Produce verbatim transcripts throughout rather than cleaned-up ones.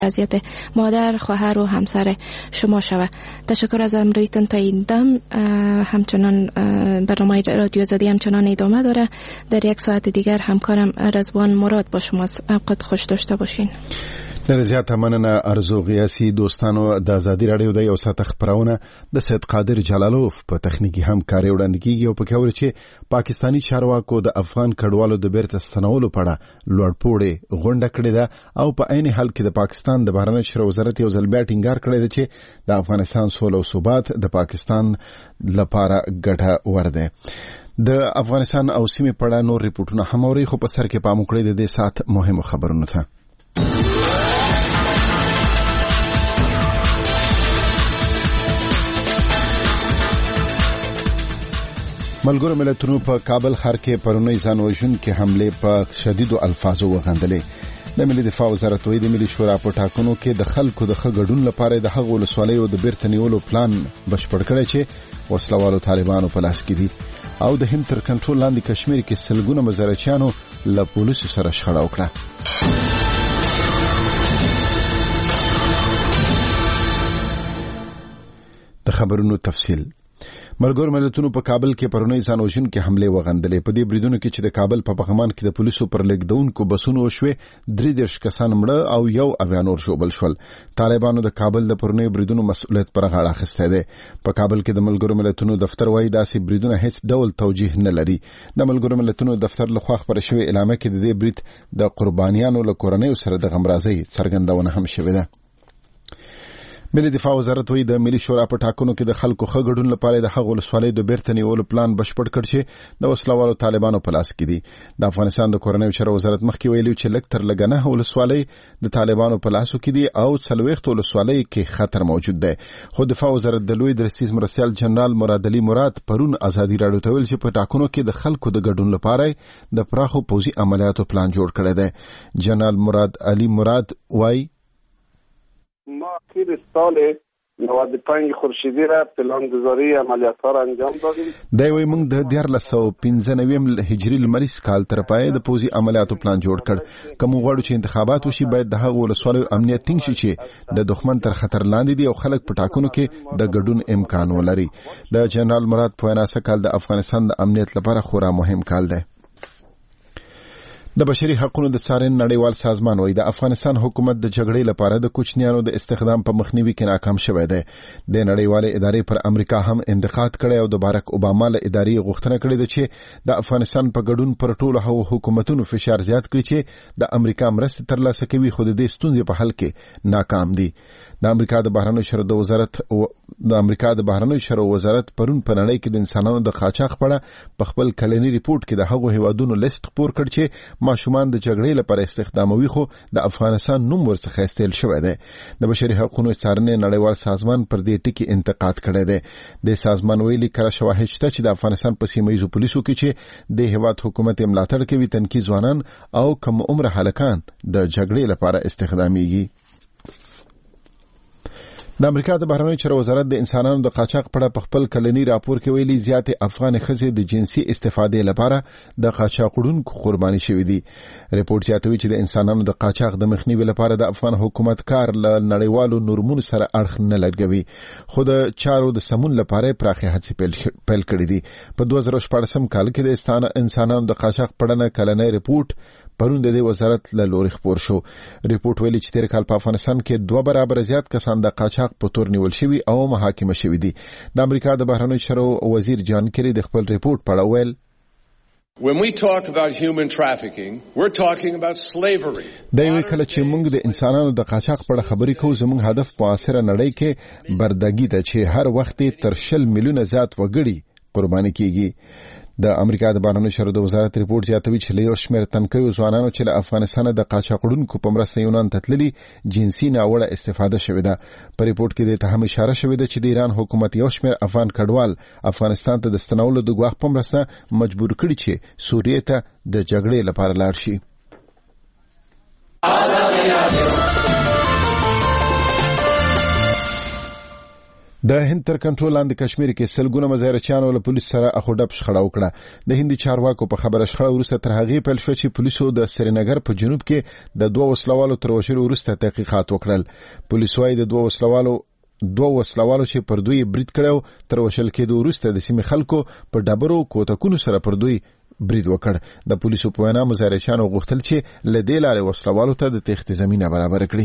اذیت مادر، خواهر و همسر شما شود. تشکر از امرویتون تا این دم. همچنان برنامه رادیو آزادی همچنان ادامه داره. در یک ساعت دیگر همکارم رضوان مراد با شماست. اوقات خوش داشته باشین. نرزیات مننه ارزو غیاسی. دوستانو د آزادی رادیو د یو ساعت خبرونه د سید قادر جلالوف په تخنیکی همکاري وړاندې کیږي او په کې ور چې پاکستانی چارواکو د افغان کډوالو د بیرته ستنولو په اړه لوړپوړې غونډه کړې ده او په عین حال کې د پاکستان د بهرنیو چارو وزارت یو ځل بیا ټینګار کړی دی چې د افغانستان سوله او ثبات د پاکستان لپاره ګټه ور ده. د افغانستان او سیمې په اړه نور ریپورتونه هم اوري، خو په سر کې پام وکړئ د دې ساعت مهمو خبرونو ته. ملګرو ملتونو په کابل ښار کې پرونی ځان وژونکي حمله په شدیدو الفاظو وغندلې. د ملي دفاع وزارت وایي د ملي شورا په ټاکنو کې د خلکو د ښه ګډون لپاره د هغو ولسوالیو د بیرته نیولو پلان بشپړ کړی چې وسلوالو طالبانو په لاس کې دي او د هند تر کنټرول لاندې کشمیر کې سلګونه مزارچیانو له پولیسو سره شخړه وکړه. د خبرونو تفصیل. ملګرو ملتونو په کابل کې پرونی ځان وژونکي حمله وغندلې. په دې بریدونو کې چې د کابل په پغمان کې د پولیسو پر لیکدونکو بسونو وشوي، درې دېرش کسان مړه او یو اویا نور ژوبل شول. طالبانو د کابل د پرونی بریدونو مسؤلیت پر غاړه اخیستی دی. په کابل کې د ملګرو ملتونو دفتر وایي داسې بریدونه هیڅ ډول توجیه نه لري. د ملګرو ملتونو دفتر لخوا خبره شوې اعلامیه کې د دې برید د قربانیانو له کورنیو سره د غمرازۍ څرګندونه هم شوې ده. ملي دفاع وزارت وایي د ملي شورا په ټاکنو کې د خلکو ښه ګډون لپاره د هغو ولسوالیو د بیرته نیولو پلان بشپړ کړ چې د وسلوالو طالبانو په لاس کې دي. د افغانستان د کورنیو چارو وزارت مخکې ویلي چې لږ تر لږه نه ولسوالۍ د طالبانو په لاسو کې دي او څلوېښت ولسوالۍ کې خطر موجود دی. خو دفاع وزارت د لوی درستیز مرستیال جنرال مراد علي مراد پرون ازادي راډیو ته ویل چې په ټاکنو کې د خلکو د ګډون لپاره د پراخو پوځي عملیاتو پلان جوړ کړی دی. جنرال مراد علي مراد وایي ما اخیر سال نود و پنج خورشیدی را پلانگذاری عملیات ها را انجام دادیم. دا وی موږ د دیارلس سوه پنځه نوي هجري لمریز کال تر پای د پوځي عملیاتو پلان جوړ کړ. کوم غواړو چې انتخابات وشي باید د هغو ولسوالیو امنیت ټینګ شي چې د دښمن تر خطر لاندې دي او خلک په ټاکنو کې د ګډون امکان ولري. د جنرال مراد په وینا کال د افغانستان د امنیت لپاره خورا مهم کال دی. د بشري حقوقو د څارنې نړیوال سازمان وایي د افغانستان حکومت د جګړې لپاره د کوچنیانو د استخدام په مخنیوي کې ناکام شوی دی. د نړیوالې ادارې پر امریکا هم انتقاد کړی او د بارک اوباما له ادارې غوښتنه کړې ده چې د افغانستان په ګډون پر ټولو هغو حکومتونو فشار زیات کړي چې د امریکا مرستې ترلاسه کوي خو د دې ستونزې په حل کې ناکام دي. د امریکا د بهرنیو چارو د وزارت د امریکا د بهرنیو چارو وزارت پرون په نړۍ کې د انسانانو د قاچاق په اړه په خپل کلنی ریپورت کې د هغو هیوادونو لیست خپور کړ چې ماشومان د جګړې لپاره استخداموي خو د افغانستان نوم ورڅخه استل شوی دی. د بشري حقوقو څارنې نړیوال سازمان پر دې ټکي انتقاد کړی دی. د سازمان ویلي کړه شواهد شته چې د افغانستان په سیمه ییزو پولیسو کې چې د هیواد حکومت ملاتړ کوي تنکي ځوانان او کم عمر هلکان د جګړې لپاره استخداميږي. د امریکا د بهرنیو چارو وزارت د انسانانو د قاچاق په اړه په خپل کلنی راپور کې ویلي زیاتې افغان ښځې د جنسي استفادې لپاره د قاچاقونکو قرباني شوې دي. ریپورت زیاتوي چې د انسانانو د قاچاق د مخنیوي لپاره د افغان حکومت کار له نړیوالو نورمونو سره اړخ نه لګوي خو د چارو د سمون لپاره پراخه هڅې پیل کړې دي. په دوه زره شپاړسم کال کې د انسانانو د قاچاق په اړه کلنی ریپورت پرون د دې وزارت له لوري خپور شو. ریپورت ویلي چې تیر کال په افغانستان کې دوه برابر زیات کسان د قاچاق په تور نیول شوي او محاکمه شوي دي. د امریکا د بهرنیو چارو وزیر جان کری د خپل ریپورت په اړه ویل When we talk about human trafficking, we're talking about slavery. دا یو کله چې موږ د انسانانو د قاچاق په اړه خبرې کوو زموږ هدف په معاصره نړۍ کې بردګي ده چې هر وخت تر شل میلیونه زیات وګړي قرباني کیږي. د امریکا د بهرنیو چارو د وزارت ریپورت زیاتوي چې له یو شمېر تنکیو ځوانانو چې له افغانستان د قاچاقونکو په مرسته یونان ته تللي جنسي ناوړه استفاده شوې ده. په ریپورت کې د ته هم اشاره شوې ده چې د ایران حکومت یو شمېر افغان کډوال افغانستان ته د ستنولو د ګواښ په مرسته مجبور کړي چې سوریې ته د جګړې لپاره لاړ شي. د هند تر کنټرول لاندې کشمیر کې سلګونه مظاهرچیانو له پولیس سره اخوډب شخړه وکړه. د هندي چارواکو په خبره شخړه وروسته تر هغې پیل شو چې پولیسو د سرینګر په جنوب کې د دوه وسلوالو تر وژلو وروسته تحقیقات وکړل. پولیس وايي د دوه وسلوالو دوه وسلوالو چې پر دوی برید کړو تر وژل کېدو وروسته د سیمې خلکو په ډبرو کوتکونو سره پر دوی برید وکړ. د پولیسو په وینا مظاهرچیانو غوښتل چې له دې لارې وسلوالو ته د تېښتې زمینه برابر کړي.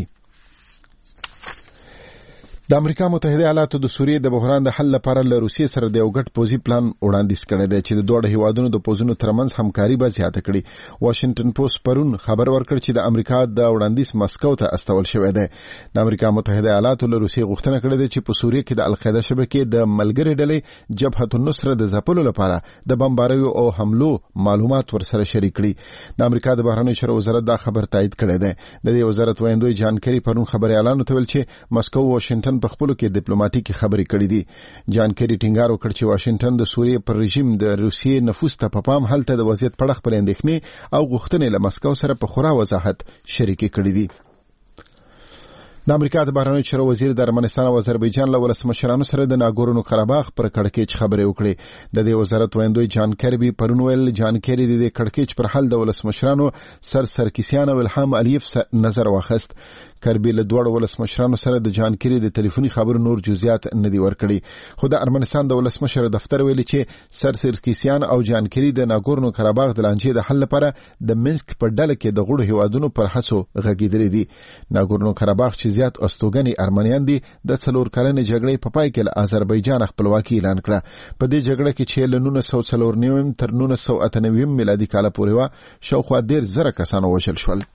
د امریکا متحده ایالاتو د سوریې د بحران د حل لپاره له روسیې سره د یو ګډ پوځي پلان وړاندیز کړی دی چې د دوه هیوادونو د پوځونو ترمنځ همکاري به زیاته کړي. واشنگټن پوسټ پرون خبر ورکړ چې د امریکا د وړاندیز مسکو ته استول شوی دی. د امریکا متحده ایالاتو له روسیې غوښتنه کړې ده چې په سوریې کې د القاعده شبکې د ملګري ډلې جبهة النصره د ځپلو لپاره د بمباریو او حملو معلومات ورسره شریک کړي. د امریکا د بهرنیو چارو وزارت دا خبر تایید کړی دی. د دې وزارت ویاندوی جان کری پرون خبري اعلان وکړ چې مسکو او واشنگټن په خپلو کې ډیپلوماټیکي خبرې کړې دي. جان کری ټینګار وکړ چې واشنگټن د سوریې پر رژیم د روسیې نفوذ ته په پام هلته د وضعیت په اړه خپل اندېښنې او غوښتنې له مسکو سره په خورا وضاحت شریکې کړې دي. د امریکا د بهرنیو چارو وزیر د ارمنستان او آذربایجان له ولسمشرانو سره د ناګورنو قرهباغ پر کړکېچ خبرې وکړې. د دې وزارت ویاندوی جان کربي پرون ویل جان کری د کړکېچ پر حل د ولسمشرانو سر سرکیسیان او الهام الیف نظر واخست. کربي له دوړو ولسمشرانو سره د جان کری د ټلیفوني خبرو نور جزئیات نه دی ورکړي. خو د ارمنستان د ولسمشر دفتر ویلي چې سر سرکیسیان او جان کری د ناګورنو قرهباغ د لانجې د حل لپاره د منسک په ډله کې د غړو هیوادونو پر هڅو غږیدلي دي. ناګورنو قرهباغ چې زیات استوګنی ارمنیان دي د څلور کلنې جګړې په پای کې له آذربایجان خپلواکي اعلان کړه. په دې جګړه کې چې له نولس سوه څلور نوي تر نولس سوه اته نوي میلادي کال پورې وا شاوخوا ډېر زره کسانو وژل شول.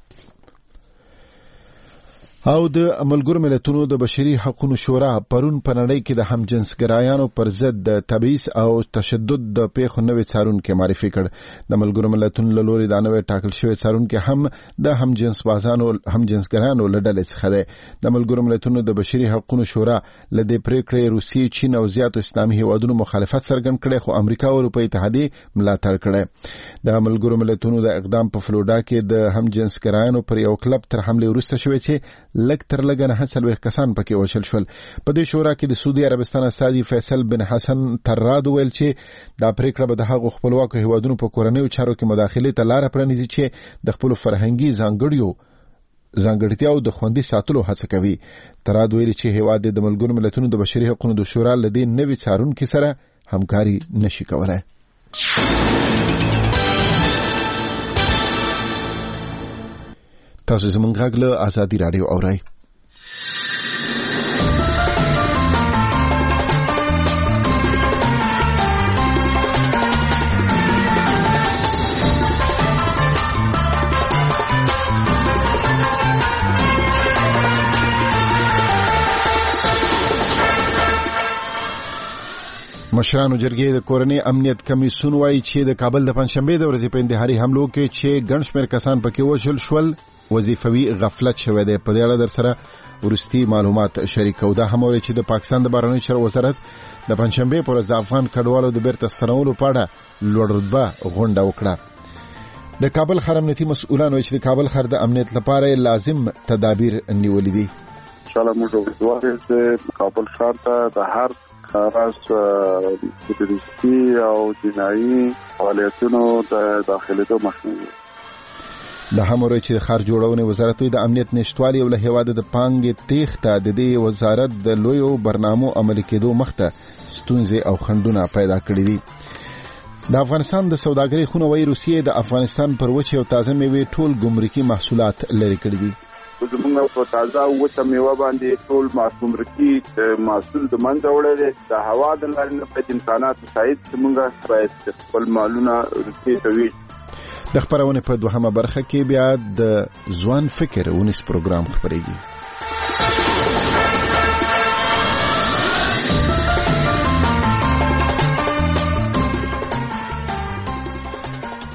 او د ملګرو ملتونو د بشري حقوقو شورا پرون په نړۍ کې د همجنسګرایانو پر ضد د تبعیض او تشدد د پیښو نوې څارونکي معرفي کړ. د ملګرو ملتونو له لوري دا نوې ټاکل شوی څارونکي هم د همجنس بازانو همجنسګرانو له ډلې څخه دی. د ملګرو ملتونو د بشري حقوقو شورا له دې پریکړې روسیې، چین او زیاتو اسلامي هیوادونو مخالفت څرګند کړي، خو امریکا او اروپایي اتحادیه ملاتړ کړي. د ملګرو ملتونو د اقدام په فلوریډا کې د همجنسګرایانو پر یو کلب تر حمله وروسته شوی چې لک تر لګه نه څلوېښت کسان پکې وژل شول. په دې شورا کې د سعودي عربستان استازي فیصل بن حسن تراد ویل چې دا پریکړه به د هغو خپلواکو هیوادونو په کورنیو چارو کې مداخلې ته لاره پرانیزي چې د خپلو فرهنګي ځانګړیو ځانګړتیاو د خوندي ساتلو هڅه کوي. تراد ویل چې هیواد د ملګرو ملتونو د بشري حقوقو د شورا له دې نوي څارونکي سره همکاري نشي کولای. تاسو زموږ غږ له آزادي رادیو اورئ. مشرانو جرګې د کورنۍ امنیت کمیسیون وايي چې د کابل د پنځشنبې د ورځې په انتحاري حملو کې چې ګڼ شمېر کسان پکې وژل شول وظیفوي غفلت شوی دی. په دې اړه در سره ورستي معلومات شریکو. دا هم وایي چې د پاکستان د بهرنیو چارو وزارت د پنځشنبې په ورځ د افغان کډوالو د بیرته ستنولو په اړه لوړ رتبه غونډه وکړه. د کابل ښار امنیتي مسؤلان وایي چې د کابل ښار د امنیت لپاره لازم تدابیر نیولي دي. انشاءالله موږ امیدوار یو چې کابل ښار ته د هر خاص تروریستي او جنایي فعالیتونو د داخلېدو مخنیوي. د هموري چې د ښار جوړونې وزارت د امنیت نشټوالي او له هیواده د پانګې تېښته د دې وزارت د لویو برنامو عملي کېدو مخته ستونزې او خنډونه پیدا کړي دي. د افغانستان د سوداګرۍ خونه وایي روسیې د افغانستان پر وچې او تازه میوې ټول ګمرکي محصولات لرې کړي دي. زمونږ په تازه وچه میوه باندې ټول ګمرکي محصول د منځه وړی دی. د هوا د لارې نه باید امکانات مساعد چې موږ باید خپل مالونه روسیې ته ویش. د خپرونې په دوهمه برخه کې بیا د ځوان فکر ونیس پروګرام خپرېږي.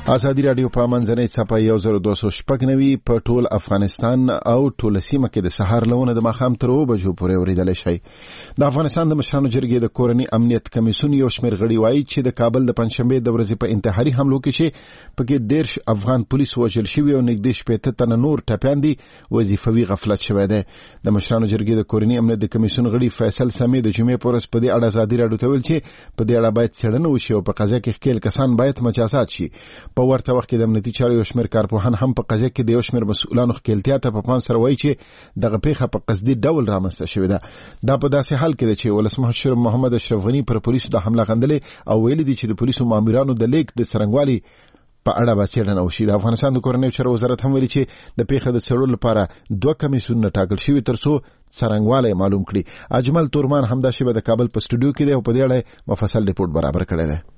ازادي رادیو په منځنۍ څپه یو زر دوه سوه شپږ نوي په ټول افغانستان او ټول سیمه کې د سهار لونه د ماښام تر اوه بجو پورې اورېدلی شئ. د افغانستان د مشرانو جرګې د کورني امنیت کمیسیون یو شمېر غړي وایي چې د کابل د پنجشنبې د ورځې په انتحاري حملو کې چې پکې دېرش افغان پولیس وژل شوي او نږدې شپېته تنه نور ټپیان دي وظیفوي غفلت شوی دی. د مشرانو جرګې د کورني امنیت د کمیسیون غړي فیصل سمې د جمعې په ورځ په دې اړه ازادي رادیو ته ویل چې په دې اړه باید څېړنه وشي او په قضیه کې ښکېل کسان باید مجازات شي. په ورته وخت کې د امنیتي چارو یو شمېر کارپوهان هم په قضیه کې د یو شمېر مسؤلانو ښکېلتیا ته په پام سره وایي چې دغه پیښه په قصدي ډول رامنځته شوې ده. دا په داسې حال کې ده چې ولسمشر محمد اشرف غني پر پولیسو د حمله غندلې او ویلي دي چې د پولیسو مامورانو د لیک د څرنګوالي په اړه به څېړنه وشي. د افغانستان د کورنیو چارو وزارت هم ویلي چې د پیښې د څېړلو لپاره دوه کمیسیونونه ټاکل شوي تر څو څرنګوالی معلوم کړي. اجمل تورمان همدا شیبه د کابل په سټوډیو کې دی او په دې اړه مفصل ریپورت برابر کړی دی.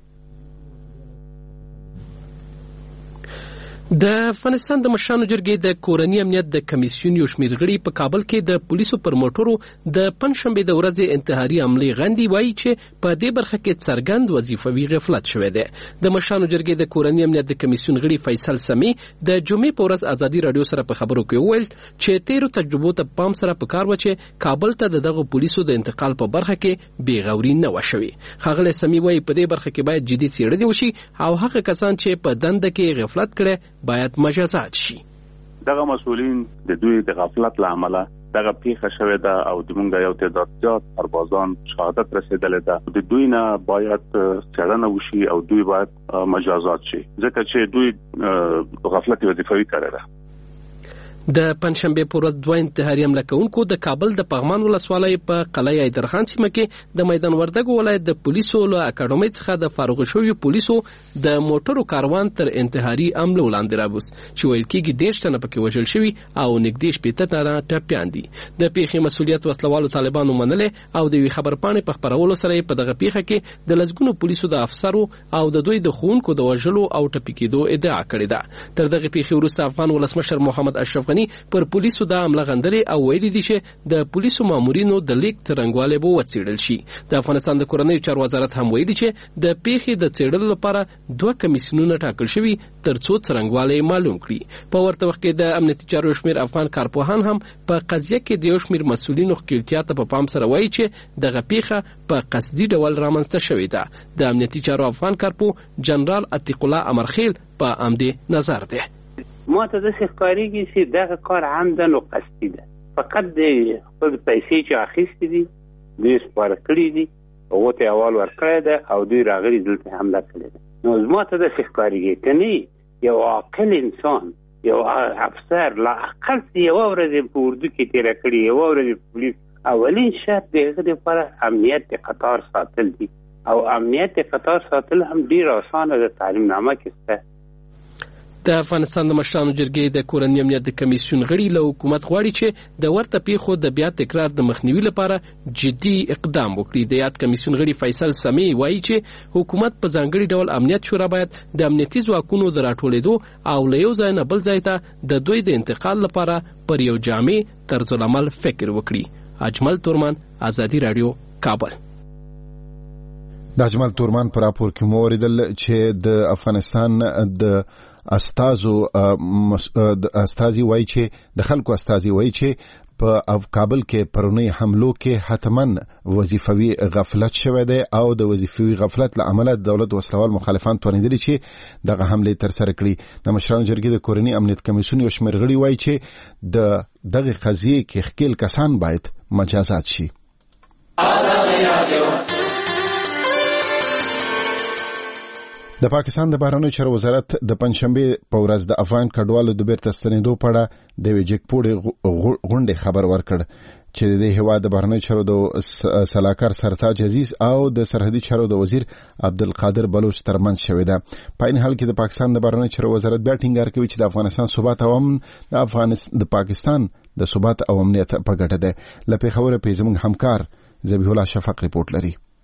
د افغانستان د مشرانو جرګې د کورني امنیت د کمیسیون یو شمېر غړي په کابل کې د پولیسو پر موټرو د پنجشنبې د ورځې انتحاري حملې غندي وایي چې په دې برخه کې څرګند وظیفوي غفلت شوی دی. د مشرانو جرګې د کورني امنیت د کمیسیون غړي فیصل سمې د جمعې په ورځ ازادي رادیو سره په خبرو کې وویل چې تیرو تجربو ته پام سره پکار و چې کابل ته دغه پولیسو د انتقال په برخه کې بیغوري نه وشوي. ښاغلی سمې وایي په دې برخه کې باید جدي څېړنې وشي او هغه کسان چې په دنده کې غفلت کړي باید مجازات شي. دغه مسؤلین د دوی د غفلت له امله دغه پیښه شوې ده او زموږ یو تعداد زیات سربازان شهادت رسیدلی ده. د دوی نه باید څېړنه وشي او دوی باید مجازات شي ځکه چې دوی غفلت وظیفوي کړی ده. د پنجشنبې پر ورځ دوه انتحاري حمله کوونکو د کابل د پغمان ولسوالۍ په قلعه حیدرخان سیمه کې د میدان وردګو ولایت د پولیسو له اکاډمۍ څخه د فارغ شویو پولیسو د موټرو کاروان تر انتحاري حملو لاندې راوست چې ویل کېږي دېرش تنه پکې وژل شوي او نږدې شپېته تنه ټپیان دي. د پیښې مسؤلیت وسلوالو طالبانو منلې او د یوې خبرپاڼې په خپرولو سره په دغه پیښه کې د لسګونو پولیسو د افسرو او د دوی د ښوونکو د وژلو او ټپي کېدو ادعا کړې ده. تر دغه پیښې وروسته افغان ولسمشر محمد اشرف پر پولیسو د حمله غندلې او ویلي دي چې د پولیسو مامورینو د لیک څرنګوالی به وڅېړل شي. د افغانستان د کورنیو چارو وزارت هم ویلي چې د پیښې د څېړلو لپاره دوه کمیسیونونه ټاکل شوي تر څو څرنګوالی معلوم کړي. په ورته وخت کې د امنیتي چارو یو شمېر افغان کارپوهان هم په قضیه کې د یو شمېر مسؤلینو ښکېلتیا ته په پام سره وایي چې دغه پیښه په قصدي ډول رامنځته شوې ده. د امنیتي چارو افغان کارپو جنرال عتیق الله امرخیل په همدې نظر دی. ما ته داسې ښکارېږي چې دغه کار عمدن و قصدي ده. فقط د خپل پیسې چې اخیستې دي دوی سپاره کړي دي هغو ته احوال ورکړی ده او دوی راغلي دلته حمله کړې ده. نو ما ته داسې ښکارېږي که نه یو عاقل انسان یو افسر لا اقل یوه ورځ په اردو کې تېره کړي یوه ورځ پولیس اولین شرط د هغه دپاره امنیت د قطار ساتل دي او امنیت د قطار ساتل هم ډېر اسانه د تعلیم نامه کې شته. د افغانستان د مشرانو جرګې د کورني امنیت د کمیسیون غړي له حکومت غواړي چې د ورته پیښو د بیا تکرار د مخنیوي لپاره جدي اقدام وکړي. د یاد کمیسیون غړي فیصل سمې وایي چې حکومت په ځانګړي ډول امنیت شورا باید د امنیتي ځواکونو د راټولېدو او له یو ځای نه بل ځای ته د دوی د انتقال لپاره پر یو جامع طرز العمل فکر وکړي. اجمل تورمان، ازادي رادیو، کابل. د اجمل تورمان پر راپور کې مو اوریدل چې د افغانستان د استازو استازي وایي چې د خلکو استازي وایي چې په کابل کې پرونی حملو کې حتمن وظیفوي غفلت شوی دی او د وظیفوي غفلت له امله دولت وسلوال مخالفان توانیدلي چې دغه حملې ترسره کړي. د مشرانو جرګې د کورني امنیت کمیسیون یو شمېر غړي وایي چې د دغه قضیې کې ښکېل کسان باید مجازات شي. د پاکستان د بهرنیو چارو وزارت د پنجشنبې په ورځ د افغان کډوالو د بیرته ستنېدو په اړه د یوې جګپوړې غونډې خبر ورکړ چې د هیواد د بهرنیو چارو د سلاکار سرتاج عزیز او د سرحدي چارو د وزیر عبدالقادر بلوچ ترمنځ شوې ده. په این حال کې د پاکستان د بهرنیو چارو وزارت بیا ټینګار کوي چې د افغانستان ثبات او امن د افغانستان د پاکستان د ثبات او امنیت په ګټه ده. له پېښوره پې زموږ همکار ذبیح الله شفق ریپورت لري.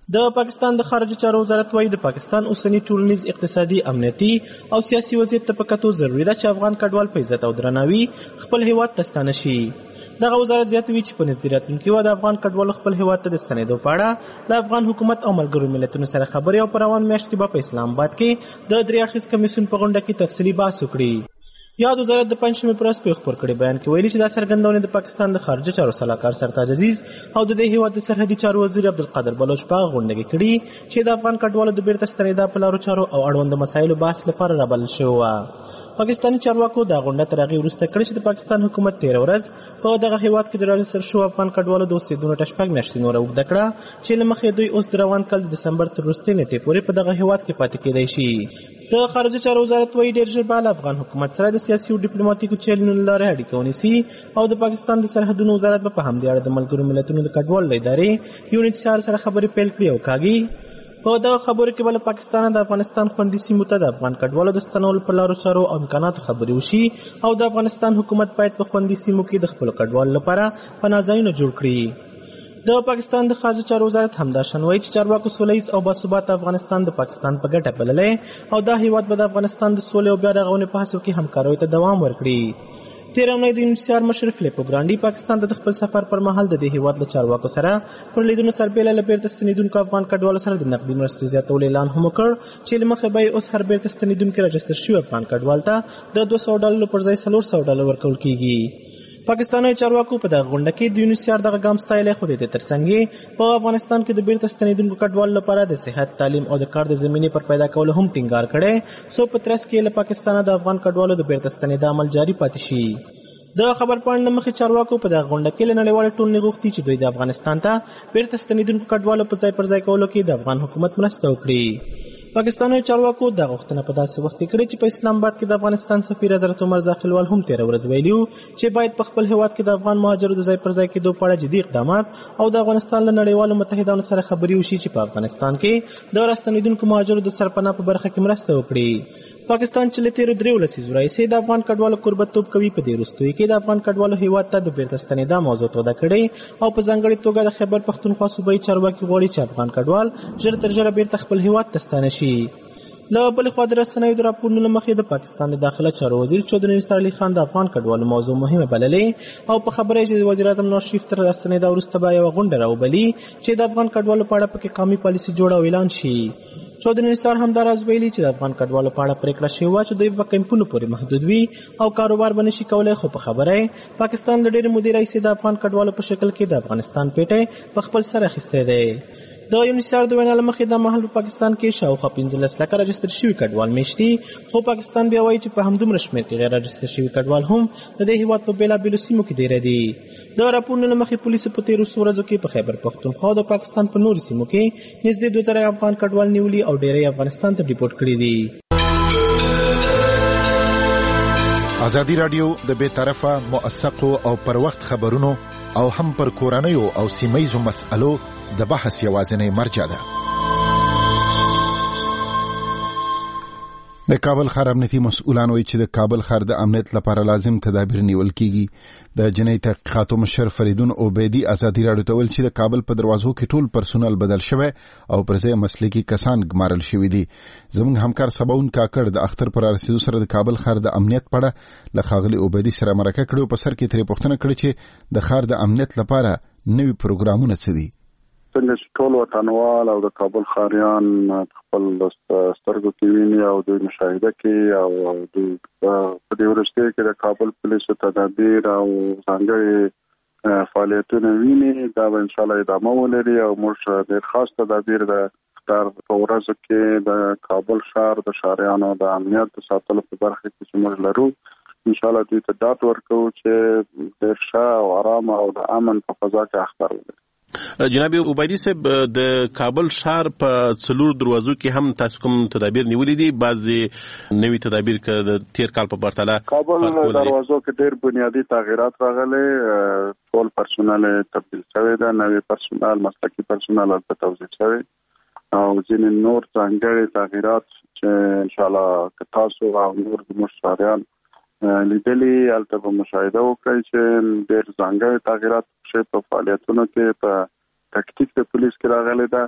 د پاکستان د خارجه چارو وزارت وايي د پاکستان اوسنی ټولنیز اقتصادي امنیتي او سیاسي وضعیت ته په کتو ضروري ده چې افغان کډوال په عزت او درناوي خپل هیواد ته ستانه شي. دغه وزارت زیاتوي چې په نږدې راتلونکي وخت د افغان کډوالو خپل هیواد ته د ستنېدو په اړه له افغان حکومت او ملګرو ملتونو سره خبرې او په روان میاشت کې به په اسلام آباد کې د درې اړخیز کمیسیون په غونډه کې تفصیلي بحث وکړي. یاد وزارت د پنځشنبې پر ورځ په خبر کړي بیان کې ویلي چې دا څرګندونه د پاکستان د خارجه چارو سلاکار سرتاج عزیز او د دې هیواد د سرحدي چارو وزیر عبدالقادر بلوچ په غونډه کې کړي چې د افغان کډوالو د بیرته ستنېدا په لارو چارو او اړوند مسایلو بحث لپاره رابلل شوی و. پاکستاني چارواکو دا غونډه تر هغې وروسته کړې چې د پاکستان حکومت تېره ورځ په دغه هیواد کې د راجستر شوو افغان کډوالو د اوسېدو نېټه شپږ میاشتې نوره اوږده کړه چې له مخې دوی اوس د روان کال د دسمبر تر وروستۍ نېټې پورې په دغه هیواد کې پاتې کېدی شي. د خارجه چارو وزارت وايي ډېر ژر به له افغان حکومت سره د سیاسي او ډیپلوماتیکو چینلونو له لارې اړیکه ونیسي او د پاکستان د سرحدونو وزارت به په همدې اړه د ملګرو ملتونو د کډوالو له ادارې یونیسیار سره خبرې پیل کړي او کاږي. په دغه خبرو کې به له پاکستان د افغانستان خوندي سیمو ته د افغان کډوالو د ستنولو په لارو چارو او امکاناتو خبرې وشي او د افغانستان حکومت باید په خوندي سیمو کې د خپلو کډوالو لپاره پناه ځایونه جوړ کړي. د پاکستان د خارجه چارو وزارت همداشان وایي چې چارواکو سوله ییز او باثباته افغانستان د پاکستان په ګټه بللی او دا هیواد به د افغانستان د سولې او بیا رغونې په هڅو کې همکاریو ته دوام ورکړي. تېره اونۍ د یونیسیار مشر فلیپو ګرانډي پاکستان ته د خپل سفر پر مهال د دې هیواد له چارواکو سره پر لیدنو سربېله له بیرته ستنېدونکو افغان کډوالو سره د نقدي مرستو زیاتولو اعلان هم وکړ چې له مخې به یې اوس هر بیرته ستنېدونکي راجستر شوي افغان کډوال ته د دوه سوه ډالرو پر ځای څلور سوه ډالر ورکول کېږي. پاکستاني چارواکو په دغه غونډه کې د یونیسیار دغه ګام ستایلی خو د دې تر څنګ په افغانستان کې د بیرته ستنېدونکو کډوالو لپاره د صحت تعلیم او د کار د زمینې پر پیدا کولو هم ټینګار کړی څو په ترڅ کې له پاکستانه د افغان کډوالو د بیرته ستنېدا عمل جاري پاتې شي. د خبر پاڼې له مخې چارواکو په دغه غونډه کې له نړیوالې ټولنې غوښتي چې دوی د افغانستان ته بیرته ستنېدونکو کډوالو په ځای پر ځای کولو کې د افغان حکومت مرسته وکړي. پاکستاني چارواکو دا غوښتنه په داسې وخت کې کړې چې په اسلام آباد کې د افغانستان سفیر حضرت عمر زاخیلوال هم تېره ورځ ویلي وو چې باید په خپل هیواد کې د افغان مهاجرو د ځای پر ځای کېدو په اړه جدي اقدامات او د افغانستان له نړیوالو متحدانو سره خبرې وشي چې په افغانستان کې د راستنېدونکو مهاجرو د سرپناه په برخه کې مرسته وکړي. پاکستان چې له تېرو درېیو لسیزو راهیسې د افغان کډوالو کوربتوب کوي په دې وروستیو کې د افغان کډوالو هیواد ته د بیرته ستنېدا موضوع توده کړې او په ځانګړې توګه د خیبر پښتونخوا صوبایي چارواکي غواړي چې افغان کډوال ژر تر ژره بیرته خپل هیواد ته ستانه شي. له بلې خوا د رسنیو د راپورونو له مخې د پاکستان د داخله چارو وزیر چودھری نثار علي خان د افغان کډوالو موضوع مهمه بللې او په خبره یې چې د وزیر اعظم نواز شریف تر راستنېدا وروسته به یوه غونډه راوبلي چې د افغان کډوالو په اړه پکې قومي پالیسي جوړه او اعلان شي. چودھری نثار همدا راز ویلي چې د افغان کډوالو په اړه پرېکړه شوې وه چې دوی په کیمپونو پورې محدود وي او کاروبار به نشي کولی خو په خبره یې پاکستان له ډېرې مودې راهیسې د افغان کډوالو په شکل کې د افغانستان پیټی په خپل سر اخیستی دی. د یونیسیار د وینا له مخې دا مهال په پاکستان کې شاوخوا پنځلس لکه راجستر شوي کډوال میشتي خو پاکستان بیا وایي چې په همدومره شمېر کې غیر راجستر شوي کډوال هم د دې هیواد په بېلابېلو سیمو کې دیره دي. د راپورونو له مخې پولیسو په تېرو څو ورځو کې په خیبر پښتونخوا او د پاکستان په نورو سیمو کې نږدې دوه زره افغان کډوال نیولي او ډېری افغانستان ته ډیپورټ کړي دي. ازادي راډیو د بې طرفه موثقو او پر وخت خبرونو او هم پر کورنیو او سیمه‌یزو مسألو د بحث یوازینی مرجع ده. د کابل ښار امنیتي مسؤلان وایي چې د کابل ښار د امنیت لپاره لازم تدابیر نیول کیږي. د جنایي تحقیقاتو مشر فریدون عبیدي ازادي راډیو ته ویل چې د کابل په دروازو کې ټول پرسونل بدل شوی او پر ځای مسلکي کسان ګمارل شوي دي. زموږ همکار سباون کاکړ د اختر پر رسیدو سره د کابل ښار د امنیت په اړه له ښاغلي عبیدي سره مرکه کړې او په سر کې ترې پوښتنه کړې چې د ښار د امنیت لپاره نوي پروګرامونه څه دي. څنګه چې ټول وطنوال او د کابل ښاریان خپل سترګو کې ویني او دوی مشاهده کوي او دوی په دې وروستیو کې د کابل پولیسو تدابیر او ځانګړي فعالیتونه ویني دا به انشاءالله ادامه ولري او موږ ډېر خاص تدابیر د اختر په ورځو کې د کابل ښار د ښاریانو د امنیت د ساتلو په برخه کې چې موږ لرو انشاءالله دوی ته ډاډ ورکوو چې ډېر ښه او ارامه او د امن په فضا کې اختر ولري. جناب عبیدي صاحب د کابل ښار په څلور دروازو کې هم تاسو کوم تدابیر نیولې دي بعضې نوي تدابیر که د تیر کال په پرتله کابل دروازو کې ډېر بنیادي تغییرات راغلي ټول پرسونل تبدیل شوی ده نوي پرسونل مسلکي پرسونل هلته توظیف شوی او ځینې نور ځانګړي تغییرات چې انشاءالله که تاسو او نور زموږ ښاریان لیدلي هلته به مشاهده وکړئ چې ډېر ځانګړي تغییرات شوي په فعالیتونو کې په تکتیک د پولیس کې راغلی ده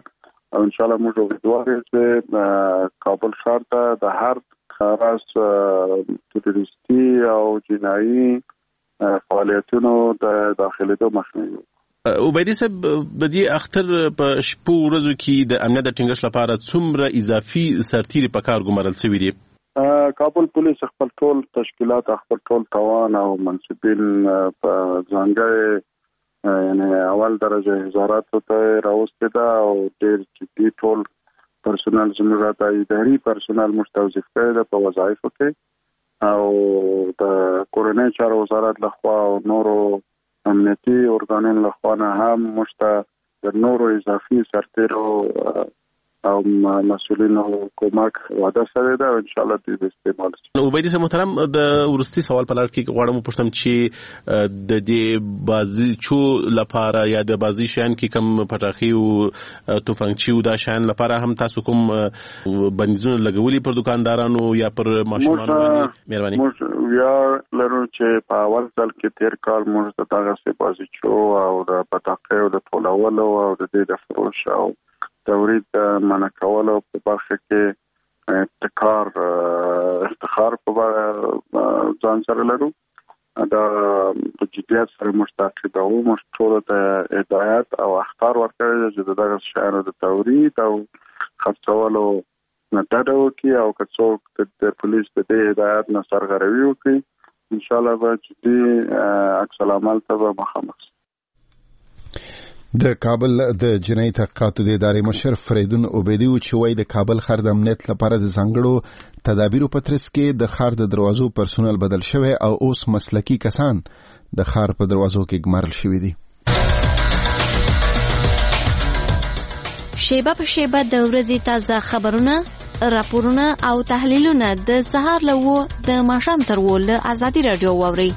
او ان شاء الله موږ امیدوار یو چې کابل ښار ته د هر خاص تروریستي او جنایي فعالیتونو د داخليدو مخنیوي. عبیدي صاحب د دې اختر په شپو ورځو کې د امنیت د ټینګښت لپاره څومره اضافي سرتیري په کار ګمارل شوي دي؟ کابل پولیس خپل ټول تشکیلات خپل ټول توان او منصبین په ځانګړي یعنی اول درجه وزارت ته راوستي دا او ډېر جدي ټول پرسونل زموږ د اداري پرسونل مستوظف کړي د په وظایفو کې او د کورنۍ چارو وزارت لخوا او نورو امنیتي ارګانونو لخوا نه هم مشته د نورو اضافي سرتیرو او مسؤلینو کومک وعده سره ده ان شاء الله دې استعمال شي. نو عبیدي صاحب محترم د ورستي سوال په لړ کې غواړم پوښتم چې د دې بازي چو لپاره یا د بازي شان کې کوم پټاخي او توفنګچي او دا شان لپاره هم تاسو کوم بندیزونه لګولي پر دکاندارانو یا پر ماشومانو باندې مهرباني؟ موږ یا لرو چې په اول ځل کې تیر کال موږ د دغه سي بازي چو او د پټاخي او د ټولولو او د دې د فروش او تورید منع کولو په برخه کې ابتکار افتخار په ځان سره لرو. دا په جديت سره مشتاق او مشټول ته هدایت او اخطار ورکړي چې دغه شایانو د تورید او خرڅولو نتاډو کې او کڅوک د پولیس د هدایت نه سرغړوي وکړي ان شاء الله به جدي عکس العمل ته مخامخ. د کابل د جنایي تحقیقاتو د ادارې مشر فریدون عبیدي چې وایي د کابل ښار د امنیت لپاره د ځانګړو تدابیرو په ترڅ کې د ښار د دروازو پرسونل بدل شوی او اوس مسلکي کسان د ښار په دروازو کې ګمارل شوي دي. شیبه په شیبه د ورځې تازه خبرونه، راپورونه او تحلیلونه د سهار له و د ماښام تر و له ازادي راډیو واورئ.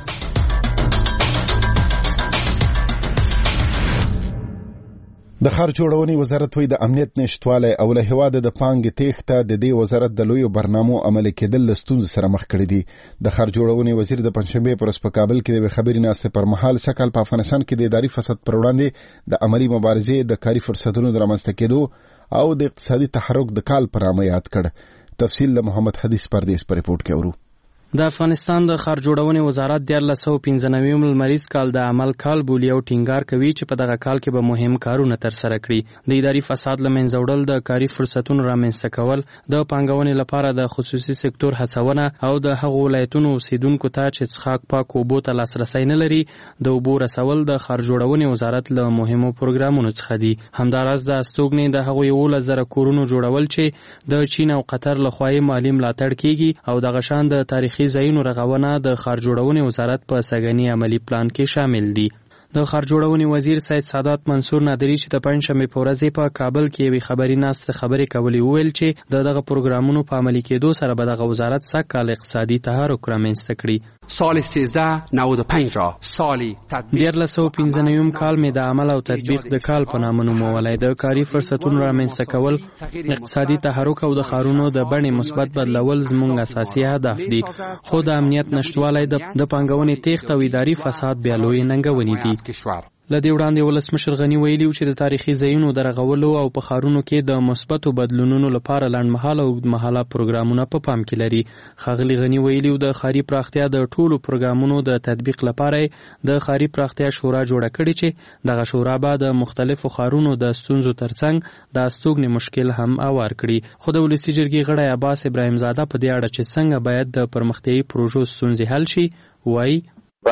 د ښار جوړونې وزارت وایي د امنیت نشتوالی او له هېواده د پانګې تېښته د دې وزارت د لویو برنامو عملي کېدل له ستونزو سره مخ کړي دي. د ښار جوړونې وزیر د پنجشنبې په ورځ په کابل کې د یوې خبري ناستې پر مهال سږ کال په افغانستان کې د اداري فساد پر وړاندې د عملي مبارزې د کاري فرصتونو د رامنځته کېدو او د اقتصادي تحرک د کال پر نامه یاد کړ. تفصیل له محمد حدیث پردیس په ریپورت کې اورو. د افغانستان د ښار جوړونې وزارت د دیارلس سوه پنځه نوي لمریز کال د عمل کال بولي او ټینګار کوي چې په دغه کال کې به مهم کارونه ترسره کړي. د اداري فساد له منځه وړل، د کاري فرصتونو رامنځته کول، د پانګونې لپاره د خصوصي سکتور هڅونه او د هغو ولایتونو اوسیدونکو ته چې څښاک پاک اوبو ته لاسرسی نه لري د اوبو رسول د ښار جوړونې وزارت له مهمو پروګرامونو څخه دي. همداراز د استوګنې د هغو یولس زره کورونو جوړول چې د چین او قطر لخوا یې مالي ملاتړ کیږي او دغه شان د تاریخي ځایونو رغونه د ښار جوړونې وزارت په سږني عملي پلان کې شامل دي. د ښار جوړونې وزیر سید سادات منصور نادری چې د پنځشنبې په ورځ په کابل کې یوې خبري ناستې خبرې کولې وویل چې د دغه پروګرامونو په عملي کېدو سره به دغه وزارت سږ کال اقتصادي تحرک رامنځته کړي. سال سیزده نود و پنج را سالی تطبیق دیارلس سوه پنځه نوي کال می د عمل او تطبیق د کال په نامه نومولی. د کاري فرصتونو رامنځته کول، اقتصادي تحرک او د ښارونو د بڼې مثبت بدلول زموږ اساسي هدف دي. خو د امنیت نشتوالی، د پانګونې تېښت او اداري فساد بیا لویې ننګونې دي. له دې وړاندې ولسمشر غني ویلي و چې د تاریخي ځایونو د رغولو او په ښارونو کې د مثبتو بدلونونو لپاره لنډمهاله او اوږدمهاله پروګرامونه په پام کې لري. ښاغلي غني ویلي و د ښاري پراختیا د ټولو پروګرامونو د تطبیق لپاره د ښاري پراختیا شورا جوړه کړې چې دغه شورا به د مختلفو ښارونو د ستونزو ترڅنګ د استوګنې مشکل هم اوار کړي. خو د ولسي جرګې غړی عباس ابراهیم زاده په دې اړه چې څنګه باید د پرمختیایي پروژو ستونزې حل شي وایي په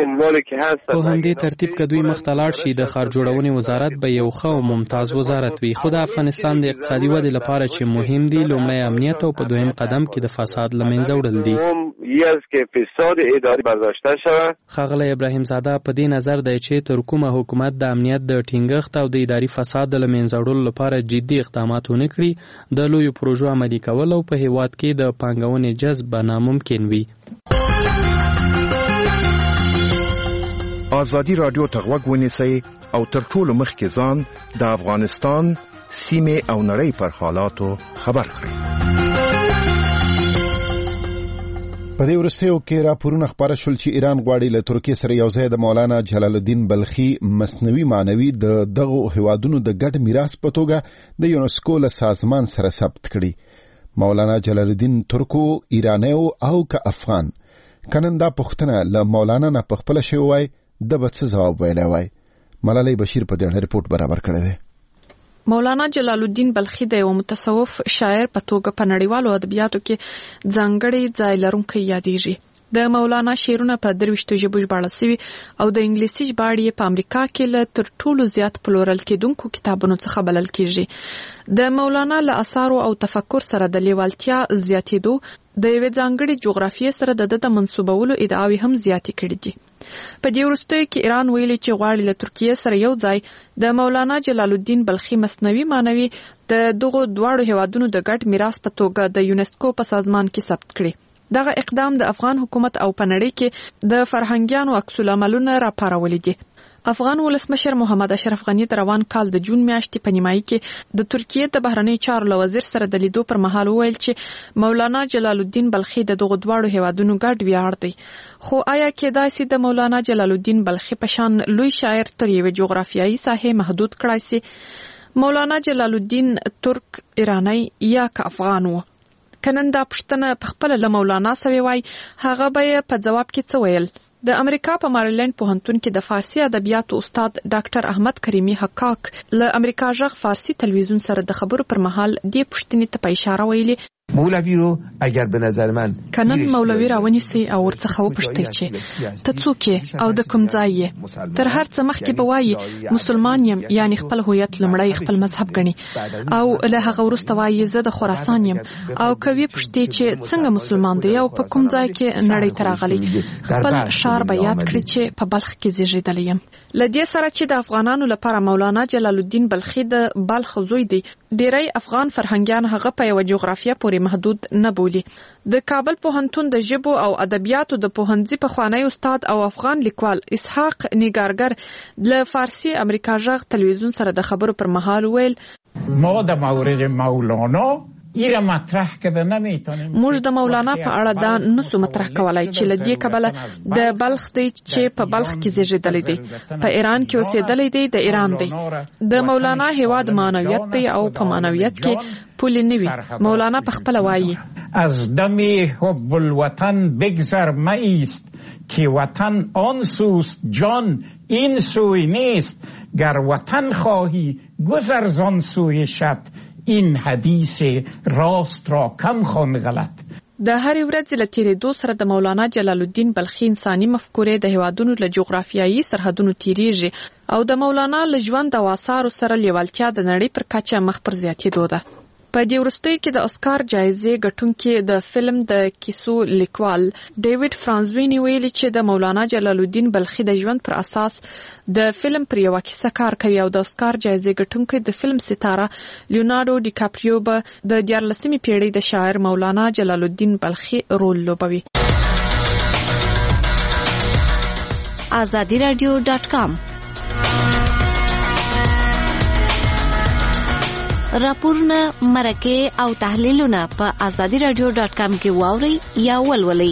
همدې ترتیب که دوی مخته لاړ شي د ښار جوړونې وزارت به یو ښه او ممتاز وزارت وي. خو د افغانستان د اقتصادي ودې لپاره چې مهم دي، لومړی امنیت او په دویم قدم کې د فساد له منځه وړل دي. ښاغلی ابراهیم زاده په دې نظر دی چې تر کومه حکومت د امنیت د ټینګښت او د اداري فساد د له منځه وړلو لپاره جدي اقدامات ونه کړي، د لویو پروژو عملي کول او په هېواد کې د پانګونې جذب به ناممکن وي. آزادی رادیو ته غوږ ونیسئ او تر ټولو مخکې ځان د افغانستان سیمې او نړۍ پر حالاتو خبر کړئ. په دې ورستیو کې راپورونه خبره شول چې ایران غواړي له ترکیې سره یوځای د مولانا جلال الدین بلخي مصنوي معنوي د دغو هیوادونو د ګډ میراث په توګه د یونسکو له سازمان سره ثبت کړي. مولانا جلال الدین ترکو، ایرانیو او که افغان، کنن دا پوښتنه له مولانا نه په خپله شوې وای د به څه ځواب ویلی وای. ملالۍ بشیر په دې رپورټ برابر کړی دی. مولانا جلال الدین بلخي د یو متصوف شاعر په توګه په نړیوالو ادبیاتو کې ځانګړی ځای لرونکی یادېږي. د مولانا شعرونه په درویشتو ژبو ژباړل سوي او د انګلیسي ژباړې په امریکا کې له تر ټولو زیات پلورل کېدونکو کتابونو څخه بلل کېږي. د مولانا له اثارو او تفکر سره د لیوالتیا زیاتېدو د یوې ځانګړې جغرافیې سره د ده د منسوبولو ادعاوې هم زیاتې کړي دي. په دې وروستیو کې ایران ویلي چې غواړي له ترکیې سره یو ځای د مولانا جلال الدین بلخي مصنوي معنوي د دغو دواړو هیوادونو د ګډ میراث په توګه د یونسکو په سازمان کې ثبت کړي. دغه اقدام د افغان حکومت او په نړۍ کې د فرهنګیانو عکس العملونه راپارولي دي. افغان ولسمشر محمد اشرف غنی د روان کال د جون میاشتې په نیمایي کې د ترکیې د بهرنیو چارو له وزیر سره د لیدو پر مهال وویل چې مولانا جلال الدین بلخي د دغو دواړو هیوادونو ګډ ویاړ دی. خو آیا کېدای سي د مولانا جلال الدین بلخي په شان لوی شاعر تر یوې جغرافیایي ساحې محدود کړای سي؟ مولانا جلال الدین ترک، ایرانی یا که افغان و؟ کنن دا پښتنه په خپل له مولانا سوي وای، هغه به په جواب کې څه ویل؟ د امریکا په ماریلند پوهنتون کې د فارسی ادبیاتو استاد ډاکټر احمد کریمی حقاق له امریکا ژغ فارسی تلویزیون سره د خبرو پر مهال دې پښتنې ته په اشاره ویلي مولوی رو اگر به نظر من کنن مولوی راونیسي او ورڅخه وپوښتئ چې ته څوک یې او د کوم ځای یې؟ تر هر څه مخکې به وایي مسلمان یم، یعنی خپل هویت لمړی خپل مذهب ګڼي، او له هغه وروسته وایي زه د خراسان یم، او کوي پوښتې چې څنګه مسلمان دی او په کوم ځای کې نړۍ ته راغلی، خپل شعر به یاد کړي چې په بلخ کې زیږېدلی یم. له دې سره چې د افغانانو لپاره مولانا جلال الدین بلخي د بلخ زوی دی، ډیری افغان فرهنګیان هغه په یوه جغرافیه پورې محدود نه بولي. د کابل پوهنتون د ژبو او ادبیاتو د پوهنځي پخوانی استاد او افغان لیکوال اسحاق نیگارګر له فارسی امریکا ژغ تلویزیون سره د خبرو پر مهال ویل ما د مورد مولانا ایره مطرح کده نمیتونیم. موږ د مولانا په اړه دا نسو مطرح کولای چې له دې کبله د بلخ دی چې په بلخ کې زیږېدلی دی، په ایران کې اوسېدلی دی، د ایران دی. د مولانا هیواد معنویت دی او په معنویت کې پولی نوی. مولانا په خپله وایي از دمی حب الوطن بگذر مایست که وطن آن سوست جان این سوی نیست، گر وطن خواهی گذر زان سوی شب این حدیث راست را کم خوان غلط. د هرې ورځې له تیریدو سره د مولانا جلال الدین بلخي انساني مفکورې د هیوادونو له جغرافیایي سرحدونو تیریږي او د مولانا له ژوند او آثارو سره لیوالتیا د نړۍ پر کچه مخ پر زیاتېدو ده. په دې وروستیو کې د اسکار جایزې ګټونکي د فلم د کیسو لیکوال ډیوډ فرانزویني ویلي چې د مولانا جلال الدین بلخي د ژوند پر اساس د فلم پر یوه کیسه کار کوي او د اسکار جایزې ګټونکی د فلم ستاره لیونارډو ډیکاپریو به د دیارلسمې پیړۍ د شاعر مولانا جلال الدین بلخي رول لوبوي. آزادی رادیو ډاټ کام راپورونه، مرکې او تحلیلونه په آزادی رادیو ډاټ کام کې واورئ یا ولولئ.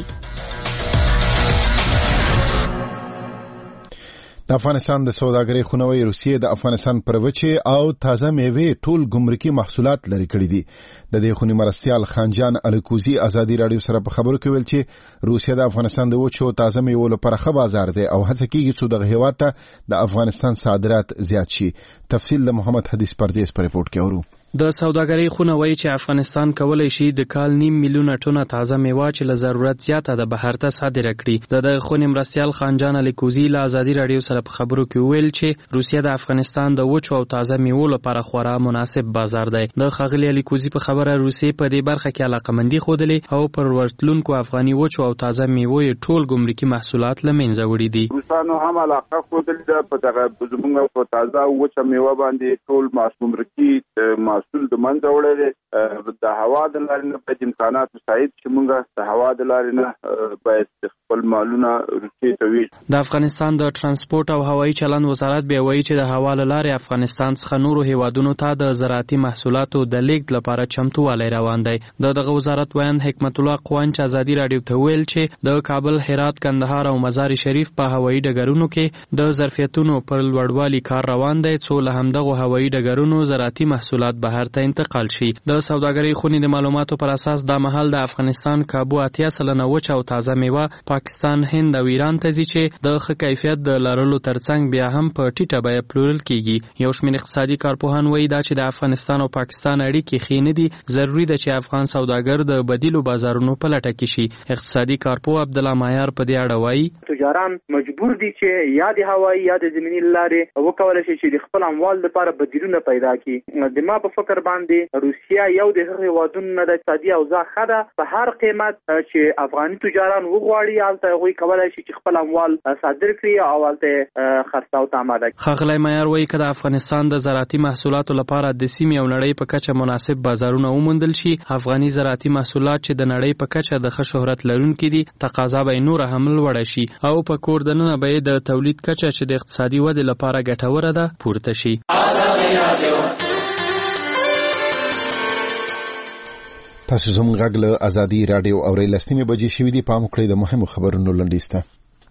د افغانستان د سوداګرۍ خونوي روسیې د افغانستان پر وچې او تازه میوې ټول ګمرکي محصولات لري کړي دي. د دې خونی مرستيال خانجان الکوزي آزادی رادیو سره په خبرو کې ویل چې روسیه د افغانستان د وچو تازه میوو لپاره ښه بازار دی او هڅه کوي چې دغه هیواد ته د افغانستان صادرات زیات شي. تفصیل د محمد حدیث پردیس پر رپورت کې اورو. د سوداګرۍ خونه وایي چې افغانستان کولای شي د کال نیم میلیونه ټونه تازه میوه چې له ضرورت زیاته د بهر ته صادره کړي. د دغه خونې مرستیال خانجان الکوزي له آزادي رادیو سره په خبرو کې ویل چې روسیه د افغانستان د وچو او تازه میوو لپاره خورا مناسب بازار دی. د ښاغلي الکوزي په خبره روسیې په دې برخه کې علاقمندي ښودلې او پر ورتلونکو افغاني وچو او تازه میوو ټول ګمرکي محصولات له منځه وړي دي. روسانو هم علاقه ښودلې ده په دغه زموږ په تازه وچه میوه باندې ټول ګمرکي مسول د منځه وړی دی. د هوا د لارې نه باید امکانات مساعد چې موږ د هوا د لارې نه باید خپل مالونه روسیې ته ویژ. د افغانستان د ترانسپورت او هوایي چلند وزارت بیا وایي چې د هوا له لارې افغانستان څخه نورو هیوادونو ته د زراعتي محصولاتو د لیږد لپاره چمتووالی روان دی. د دغه وزارت ویاند حکمت الله قوانچ ازادي راډیو ته ویل چې د کابل، هرات، کندهار او مزار شریف په هوایي ډګرونو کې د ظرفیتونو پر لوړوالي کار روان دی څو له همدغه هوایي ډګرونو زراعتي محصولات بهر ته انتقال شي. د سوداګرۍ خونې د معلوماتو پر اساس دا مهال د افغانستان کابو اتیا سلنه وچ او تازه میوه پاکستان، هند او ایران ته ځي چې د ښه کیفیت د لرلو ترڅنګ بیا هم په ټیټه بیه پلورل کیږي. یو شمېر اقتصادي کارپوهان وایي دا چې د افغانستان او پاکستان اړیکې ښې نه دي، ضروري ده چې افغان سوداګر د بدیلو بازارونو په لټه کې شي. اقتصادي کارپوه عبدالله مایار په دې اړه وایي تجاران مجبور دي چې یا د هوایي یا د زمینی لارې وکولای شي چې د خپل اموال لپاره بدیلونه پیدا کړي. د ما په فکر باندې روسیا یو د هغه هیوادونو نه د اقتصادي اوضاع ښه ده، په هر قیمت چې افغاني تجاران وغواړي هلته هغوی کولای شي چې خپل اموال صادر کړي او هلته خرڅلاو ته آماده کړي. ښاغلی مایار وایي که د افغانستان د زراعتي محصولاتو لپاره د سیمې او نړۍ په کچه مناسب بازارونه وموندل شي، افغاني زراعتي محصولات چې د نړۍ په کچه د ښه شهرت لرونکي دي تقاضا به نور هم لوړه شي او په کور دننه به د تولید کچه چې د اقتصادي ودې لپاره ګټوره ده پورته شي. تاسو زموږ غږ له ازادي راډیو اورئ. لسنیمې بجې شوې دي. پام وکړئ د مهمو خبرونو لنډیز ته.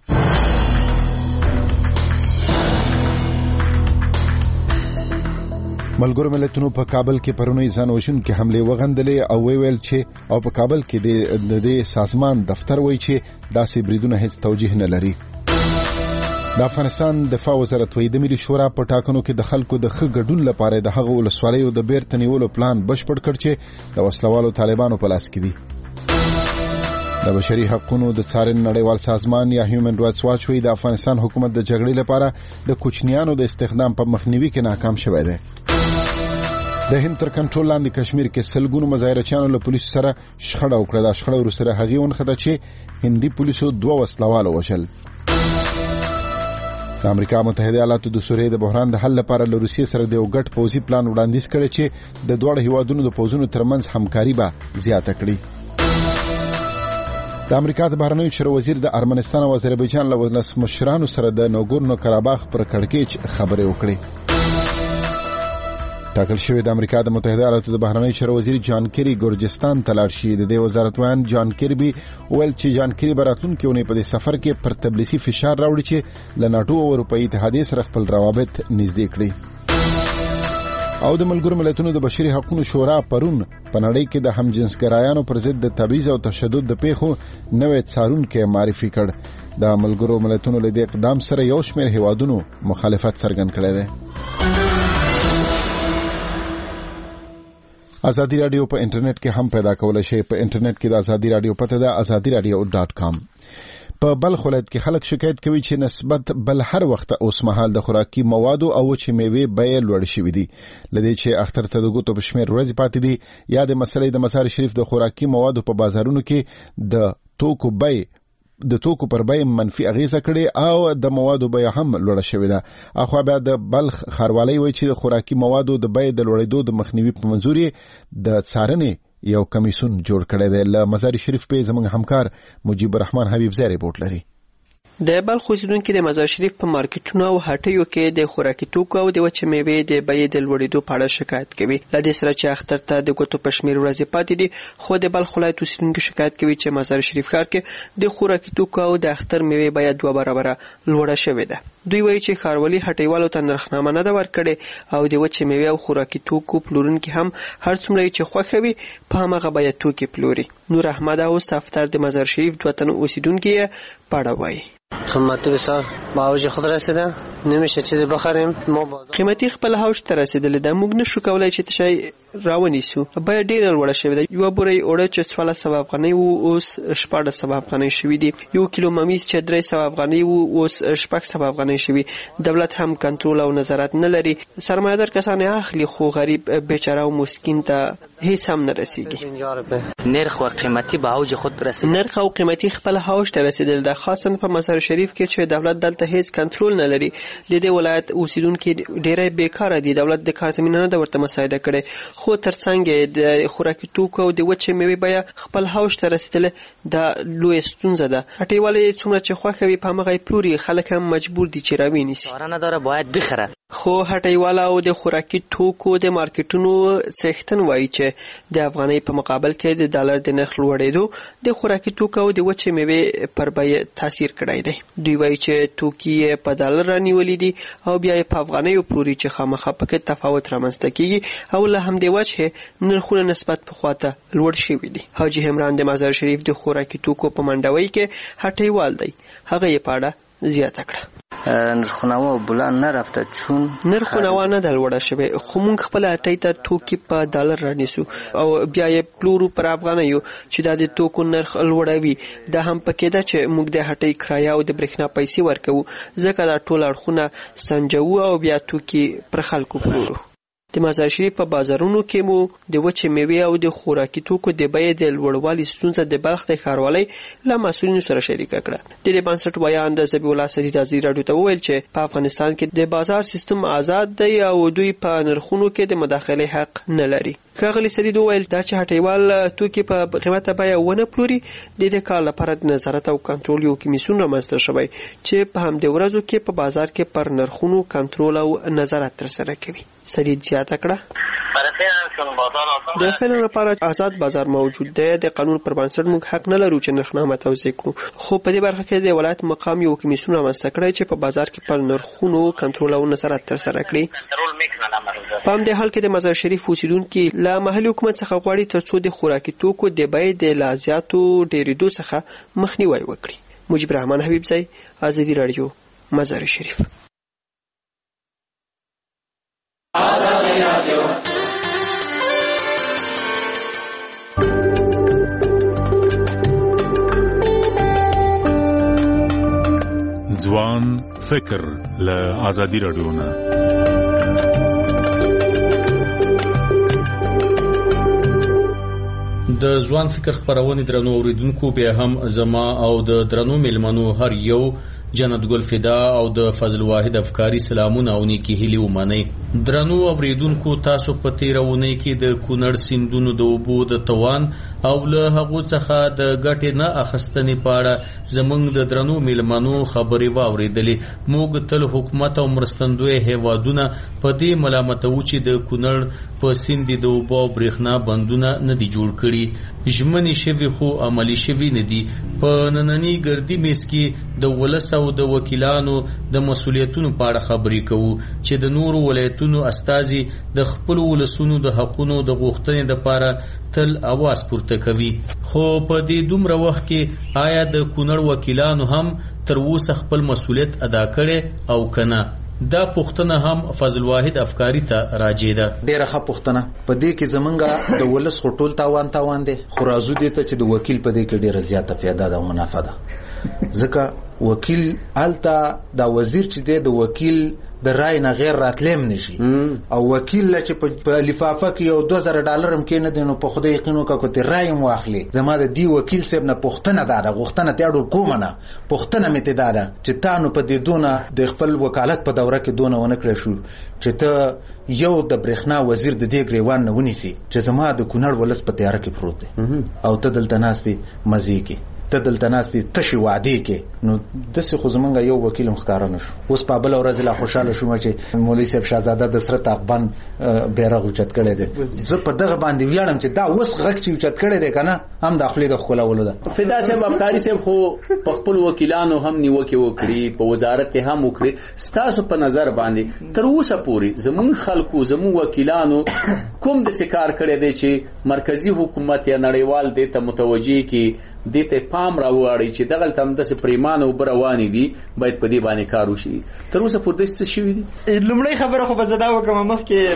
ملګرو ملتونو په کابل کې پرونی ځان وژونکې حملې وغندلې او ویل چې او په کابل کې د دې سازمان دفتر وایي چې داسې بریدونه هیڅ توجیه نه لري. د افغانستان دفاع وزارت وایي د ملي شورا په ټاکنو کې د خلکو د ښه ګډون لپاره د هغو ولسوالیو د بیرته نیولو پلان بشپړ کړ چې د وسلوالو طالبانو په لاس کې دي. د بشري حقوقو د څارنې نړیوال سازمان یا هیومن رایټس واچ وایي د افغانستان حکومت د جګړې لپاره د کوچنیانو د استخدام په مخنیوي کې ناکام شوی دی. د هند تر کنټرول لاندې کشمیر کې سلګونو مظاهرچیانو له پولیسو سره شخړه وکړه. دا شخړه وروسته هغې ونښته چې هندي پولیسو دوه وسلوال ووژل. د امریکا متحده ایالاتو د سوریې د بحران د حل لپاره له روسیې سره د یو ګډ پوځي پلان وړاندیز کړی چې د دواړو هیوادونو د پوځونو ترمنځ همکاري به زیاته کړي. د امریکا د بهرنیو چارو وزیر د ارمنستان او آذربایجان له ولسمشرانو سره د ناګورنو کاراباخ پر کړکېچ خبرې وکړې. ټاکل شوی د امریکا د متحده ایالاتو د بهرنیو چارو وزیر جان کیری ګورجستان ته لاړ شي. د دې وزارت ویان جان کیربي ویل چې جان کیری به راتلونکي اونۍ په دې سفر کې پر تبلیغي فشار راوړي چې له ناټو او اروپایي اتحادیې سره خپل روابط نږدې کړي. او د ملګرو ملتونو د بشري حقوقو شورا پرون په نړۍ کې د همجنسګرایانو پر ضد د تبعیض او تشدد د پیښو نوې څارونکي معرفي کړ. د ملګرو ملتونو له دې اقدام سره یو شمېر هیوادونو مخالفت څرګند کړی دی. ازادي رادیو په انټرنیټ کې هم پیدا کولای شئ. په انټرنیټ کې د ازادي رادیو پته ده ازادي رادیو ډاټ کام. په بلخ ولایت کې خلک شکایت کوي چې نسبت بل هر وخت اوس مهال د خوراکي موادو او چې میوې بیې لوړ شوې دي. لدې چې اختر ته د ګوتو په شمېر ورځې پاتې دي یا د مسلې د مزار شریف د خوراکي موادو په بازارونو کې د توکو بیې د توکو پر بیې منفي اغیزه کړي او د موادو بیه هم لوړه شوې ده. اخوا بیا د بلخ ښاروالۍ وایي چې د خوراکي موادو د بیې د لوړېدو د مخنیوي په منظور یې د څارنې یو کمیسون جوړ کړی دی. له مزار شریف په زموږ همکار مجيب الرحمن حبیب زی ریپورت لري. د بلخ اوسیدونکو د مزار شریف په مارکیټونو او هټیو کې د خوراکي توکو او د وچې میوې د بیې د لوړېدو په اړه شکایت کوي. له دې سره چې اختر ته د ګوتو په شمېر ورځې پاتې دي، خو د بلخ ولایت اوسیدونکو شکایت کوي چې مزار شریف ښار کې د خوراکي توکو او د اختر میوې بیه دوه برابره لوړه شوې ده. دوی وایي چې ښاروالي هټیوالو ته نرخنامه نه ده ورکړې او د وچې میوې او خوراکي توکو پلورونکي هم هر څومره چې خوښه وي په هماغه بیه توکي پلوري. نور احمد او صفدر د مزار شریف دوه تنه اوسیدونکي یې په اړه وایي. قیمتی بسیار با اوج خود رسیده، نمیشه چیزی بخریم. ما قیمتي خپل هوش ته رسیدلې ده، موږ نشو کولای چې تشای راونیسو. بیه ډیره لوړه شوې ده. یو بورې اوړه چې څوارلس سوه افغانۍ وو اوس شپاړس سوه افغانۍ شوي دي. یو کیلو ممیز چې درې سوه افغانۍ وو اوس شپږ سوه افغانۍ شوي. دولت هم کنټرول او نظارت نه لري. سرمایه‌دار کسان اخلي خو غریب بیچاره او مسکین ته هیڅ هم نه رسیږي. نرخ او قیمتي به اوج خود رسیده. نرخ او قیمتي خپل هوش ته رسیدل ده، خاصه په مزار شریف کې چې دولت دلته هیڅ کنټرول نه لري. د دې ولایت اوسیدونکو ډېرې بیکاره دي. دولت د کار زمینه نه ورته مساعده کړي، خو ترڅنګ د خوراکي توکو او د وچې میوې بیه خپل هوش ته رسیدلې د لوی ستونزه ده. هټیوالې څومره چې خوښه وي په همغه پلوري، خلک هم مجبور دي چې راوینیسي. کارانه داره باید بخره. خو هټیوالا او د خوراکي توکو د مارکیټونو څښتن وایي چې د افغانۍ په مقابل کې د ډالر د نرخ لوړېدو د خوراکي توکو او د وچې میوې پر بیه تاثیر کړی دی. دوی وایي چې توکي په ډالر رانیولې دي او بیا یې په افغانیو پلوري چې خامخا پکې تفاوت رامنځته کیږي او له همدې وجهه نرخونه نسبت پخوا ته لوړ شوي دي. حاجي عمران د مزار شریف د خوراکي توکو په منډوي کې هټیوال دی. هغه یې په اړه زیاته کړه. نرخونه و بلند نرفته چون نرخونه و نه د لوړه شوی، خو موږ خپل هټۍ ته توکي په ډالر رانیسو او بیا یې پلورو پر افغانیو چې دا د توکو نرخ لوړوي. دا هم پکې ده چې موږ د هټۍ کرایه او د برېښنا پیسې ورکوو، ځکه دا ټول اړخونه سنجوو او بیا توکي پر خلکو پلورو. د مزار شریف په بازارونو کې مو د وچې میوې او د خوراکي توکو د بیې د لوړوالي ستونزه د بلخ د ښاروالۍ له مسؤلینو سره شریکه کړه. د دې بنسټ ویان د ذبیح الله سدید ازادي راډیو ته وویل چې په افغانستان کې د بازار سیستم آزاد دی او دوی په نرخونو کې د مداخلې حق نه لري. ښاغلي سدید وویل دا چې هټیوال توکي په قیمته بیه ونه پلوري د دې کار لپاره د نظارت او کنټرول یو کمیسیون رامنځته شوی چې په همدې ورځو کې په بازار کې پر نرخونو کنټرول او نظارت ترسره کوي. سدید زیاته کړه د فعلا لپاره آزاد بازار موجود دی. د قانون پر بنسټ موږ حق نه لرو چې نرخنامه توضیح کړو، خو په دې برخه کې د ولایت مقام یو کمیسیون رامنځته کړی چې په بازار کې پر نرخونو کنټرول او نظارت ترسره کړي. په همدې حال کې د مزار شریف اوسیدونکي له محلي حکومت څخه غواړي ترڅو د خوراکي توکو د بیې د لا زیاتو ډېرېدو څخه مخنیوی وکړي. مجيب رحمان حبیبزی، ازادي راډیو، مزار شریف. ځوان فکر له ازادي راډیو نه. د ځوان فکر خبرونه درنو اوریدونکو به هم زما او د درنو ملمنو هر یو جنت ګل فدا او د فضل واحد افکاری سلامونه او نیکی هلی ومني. درنو اوریدونکو تاسو په تیرونه کې د کونړ سیندونو د اوبو د توان او له هغه څخه د ګټې نه اخستنې پاړه زمونږ د درنو ملمنو خبرې واوریدلې. موږ تل حکومت او مرستندوی هیوادونه په دې ملامتو چې د کونړ په سیند د اوبو او برېښنا بندونه نه دي جوړ کړي. ژمنې شوي خو عملي شوي نه دي. په نننی ګردی میز کې د ولس او د وکیلانو د مسولیتونو په اړه خبرې کوو چې د نورو ولایتونو استازي د خپل ولسونو د حقونو د غوښتنې لپاره تل اواز پورته کوي. خو په دې دومره وخت کې آیا د کونړ وکیلانو هم تر اوسه خپل مسولیت ادا کړي او کنه؟ دا پښتنه هم فضل واحد افکاری ته راځي. ده ډیره ښه پښتنه په دې کې زمونږه د ولس خټول تاوان تاوان دي، خو راځو دي ته چې د وکیل په دې کې ډیره زیاته فایده ده او منافع ده. ځکه وکیل الته دا وزیر چې دی د وکیل د رای نه غیر راتلم نشي او وکیل چې په لفافه کې یو دوه زره ډالر هم کې نه دی نو په خدای یقین وکړه چې رای هم واخلي. زما د دی وکیل صاحب نه پښتنه ده غوښتنه ته اړو کوم نه پښتنه مې ته ده چې تاسو په دې دونه د خپل وکالت په دوره کې دونه ونه کړی شو چې ته یو د برېښنا وزیر د دې ګریوان نه ونیسي چې زما د کونړ ولس په تیاره کې پروت دی او ته دلته ناستې مزې کې ته دلته ناستې تشې وعدې کې. نو داسې خو زمونږ یو وکیل هم ښکاره نه شو. اوس په بله ورځ لا خوشحاله شوم چې مولوي صاحب شهزاده د سره تاقبان بیرغ اوچت کړی دی. زه په دغه باندې ویاړم چې دا اوس غږ چې اوچت کړی دی که نه هم د خولې د ښکلولو ده. فدا صاحب افکاري صاحب خو په خپل وکیلانو هم نیوکې وکړي، په وزارت هم وکړي. ستاسو په نظر باندې تر اوسه پورې زمونږ خلکو زمونږ وکیلانو کوم داسې کار کړی دی چې مرکزي حکومت یا نړیوال دې ته متوجه کړي، دې ته پام راوړي چې دغلته هم داسې پریمانه اوبه روانې دي، باید په دې باندې کار وشي؟ تر اوسه پورې داسې څه شوي دي؟ لومړی خبره خو به زه دا وکړم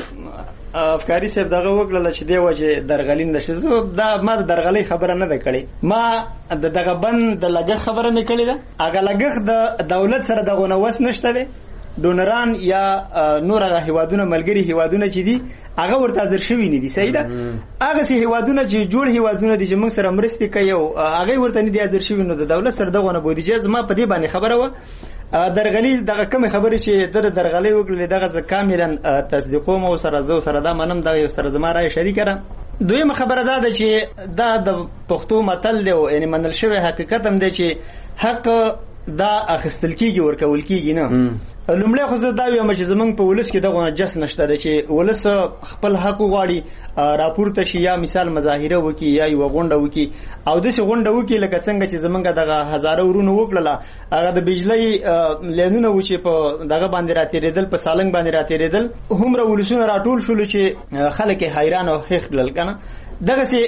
مخکې افکاري صاحب دغه وکړله چې دې وجې درغلي نه شي. زه دا ما د درغلۍ خبره نه ده کړې، ما د دغه بند د لګښت خبره مې کړې ده. هغه لګښت د دولت سره دغونه وس نشته دی. ډونران یا نور هغه هیوادونه ملګري هیوادونه چې دي هغه ورته حاضر شوي نه دي. صحیح ده؟ هغه سي هیوادونه چې جوړ هیوادونه دي چې موږ سره مرستې کوي او هغه ورته نه دي حاضر شوي، نو د دولت سره دغه نه بودیجه زما په دې باندې خبره و. درغلي دغه کوم خبرې چې در درغلي وکړلې دغه کاملا تصدیقوم او سره زو سره دا منم دا یو سره زما رائے شریک کړه. دویمه خبره دا ده چې دا د پښتو متل دی او یعنی منل شوی حقیقت هم دی چې حق دا اخستل کیږي ورکول کیږي نه. لومړی خو زه دا وایم چې زمونږ په ولس کې دغه جس نشته دی چې ولس خپل حق وغواړي راپورته شي یا مثال مظاهره وکي یا یو غونډه وکي او داسې غونډه وکي لکه څنګه چې زمونږ دغه هزاره ورونه وکړله هغه د بجلی لینونه و چې په دغه باندې راتېرېدل په سالنګ باندې راتېرېدل هومره ولسونه راټول شول چې خلک یې حیران او هیښ کړل که نه. دغسې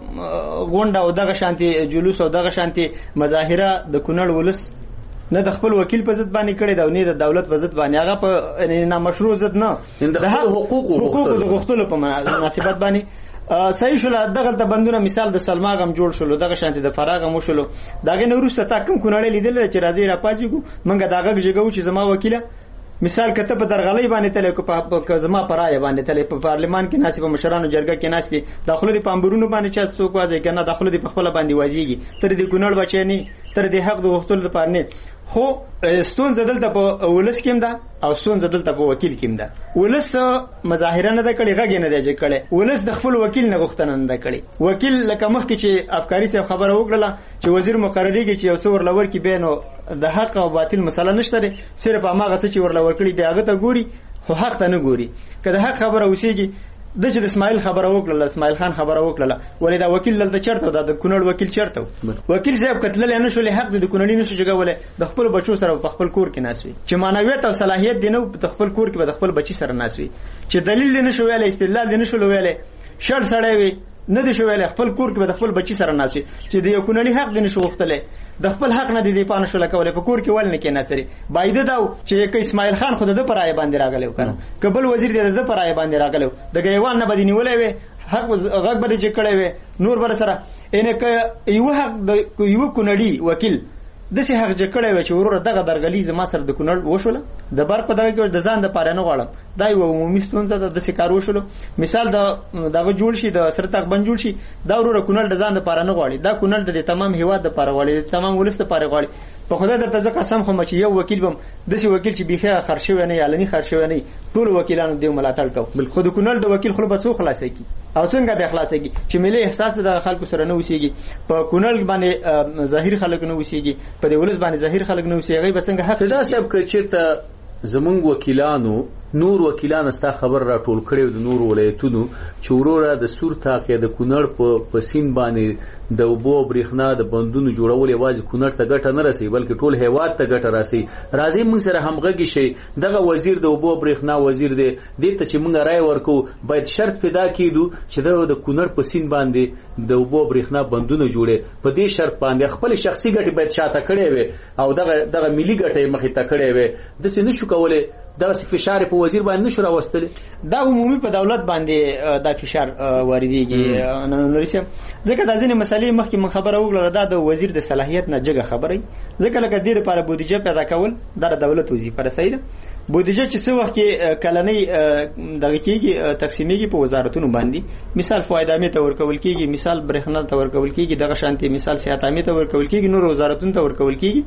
غونډه او دغه شانتي جلوس او دغه شانتي مظاهره د کونړ ولس نه د خپل وکیل په ضد باندې کړی دا او نه د دولت په ضد باندې هغه په نامشروع ضد نه د حقوقو د غوښتلو په مناسبت باندې صحیح شول. دغه ته بندونه مثال د سلما غم جوړ شول دغه شانتي د فراغ هم وشول دغه نه وروسته تا کوم کونړی لیدل چې راځي را پاتېږو موږ دغه ژغو چې زما وکیله مثال کته په درغلۍ باندې تل کو زما پرای باندې تل په پارلمان کې ناسي په مشرانو جرګه کې ناسي داخله دي پامبرونو باندې چا څوک واځي کنه داخله دي په خپل باندې واځيږي تر دې کونړ بچی نه تر دې حق د وختل لپاره نه خو ستون زدل ته په ولس کې ده او ستون زدل ته په وکیل کې ده. ولس مظاهره نه ده کړي غږ نه ده چې کړي ولس د خپل وکیل نه غوښتنه نه ده کړي. وکیل لکه مخکې چې افکاری صاحب خبره وکړه چې وزیر مقرریږي چې یو څو ورلور کې بینو د حق او باطل مسله نشته صرف هغه څه چې ورلور کړي دی هغه ته ګوري خو حق ته نه ګوري. که د حق خبره وسیږي د چې د اسماعیل خبره وکړه اسماعیل خان خبره وکړه ولې دا وکیل دلته چرته دا د کونړ وکیل چرته وکیل صاحب کتل نه شو له حق د کونړی نشو جګولې د خپل بچو سره په خپل کور کې ناسوي چې معنویت او صلاحیت دینو په خپل کور کې به د خپل بچی سره ناسوي چې دلیل نه شو ویلې استدلال نه شو ویلې شر سړی وي نه دي شو ویلې خپل کور کې به د خپل بچی سره ناسوي چې د یو کونړی حق دین شو وختلې د خپل حق نه دی پانه شو لکولې په کور کې ول نه کې ناسري باید دا چې یک اسماعیل خان خود د پرای باندې راغلو کنه کبل وزیر دې د پرای باندې راغلو د ګریوان نه بدینی ولې وي حق غږ بده چې کړي وي نور بر سره انه ک یو حق د یو کونړی وکیل د سي حق جکړې و چې ورور دغه درغلی زما سره د کونړ وشوله د بر په دغه کې د ځان د پاره نه غواړم دا یو عمومي ستونزه ده د سي کار وشوله مثال د دغه جوړ شي د سرتاق بن جوړ شي دا ورور کونړ د ځان د پاره نه غواړي دا کونړ د تمام هیواد د پاره غواړي تمام ولست د پاره غواړي په خدای د تزه قسم خو مچ یو وکیل بم د سي وکیل چې بيخه خرشوي نه یالني خرشوي نه ټول وکیلانو د ملاتړ کو بل خود کونړ د وکیل خپل بچو خلاصي کی او څنګه به خلاصيږي چې ملي احساس د خلکو سره نه وسیږي په کونړ باندې ظاهر خلک نه وسیږي په دې ولس باندې ظاهر خلک نه وسیږي به څنګه حق دا سب کې چیرته زمونږ وکیلانو نور وکیلان ستا خبر را ټول کړي د نور ولایتونو چې وروره د سور تاکه د کونړ په پسین باندې د وبو برېښنا د بندونو جوړول یوازې کونړ ته ګټه نه رسي بلکې ټول هیواد ته ګټه رسي. راځي موږ سره همغږي شي دغه وزیر د وبو برېښنا وزیر دی دې ته چې موږ رائے ورکو باید شرط پیدا کیدو چې د کونړ پسین باندې د وبو برېښنا بندونو جوړي په دې شرط باندې خپل شخصي ګټه باید شاته کړي وي او دغه دغه ملي ګټه مخې ته کړي وي د سې نشو کولای دا فشار په وزیر باندې نشو راوستل دا عمومي په دولت باندې دا فشار واردېږي نه نورسه ځکه د ځینې مسلې مخکې من خبره وکړه دا د وزیر د صلاحیت نه جګه خبره ځکه لکه ډېر لپاره بودیجه پیدا کول دا د دولت وظیفه رسېده بودیجه چې څو وخت کې کلنۍ دغه کېږي تقسیمېږي په وزارتونو باندې مثال فایده ته ورکول کېږي مثال برېښنا ته ورکول کېږي دغه شانتي مثال سیاحت ته ورکول کېږي نور وزارتونو ته ورکول کېږي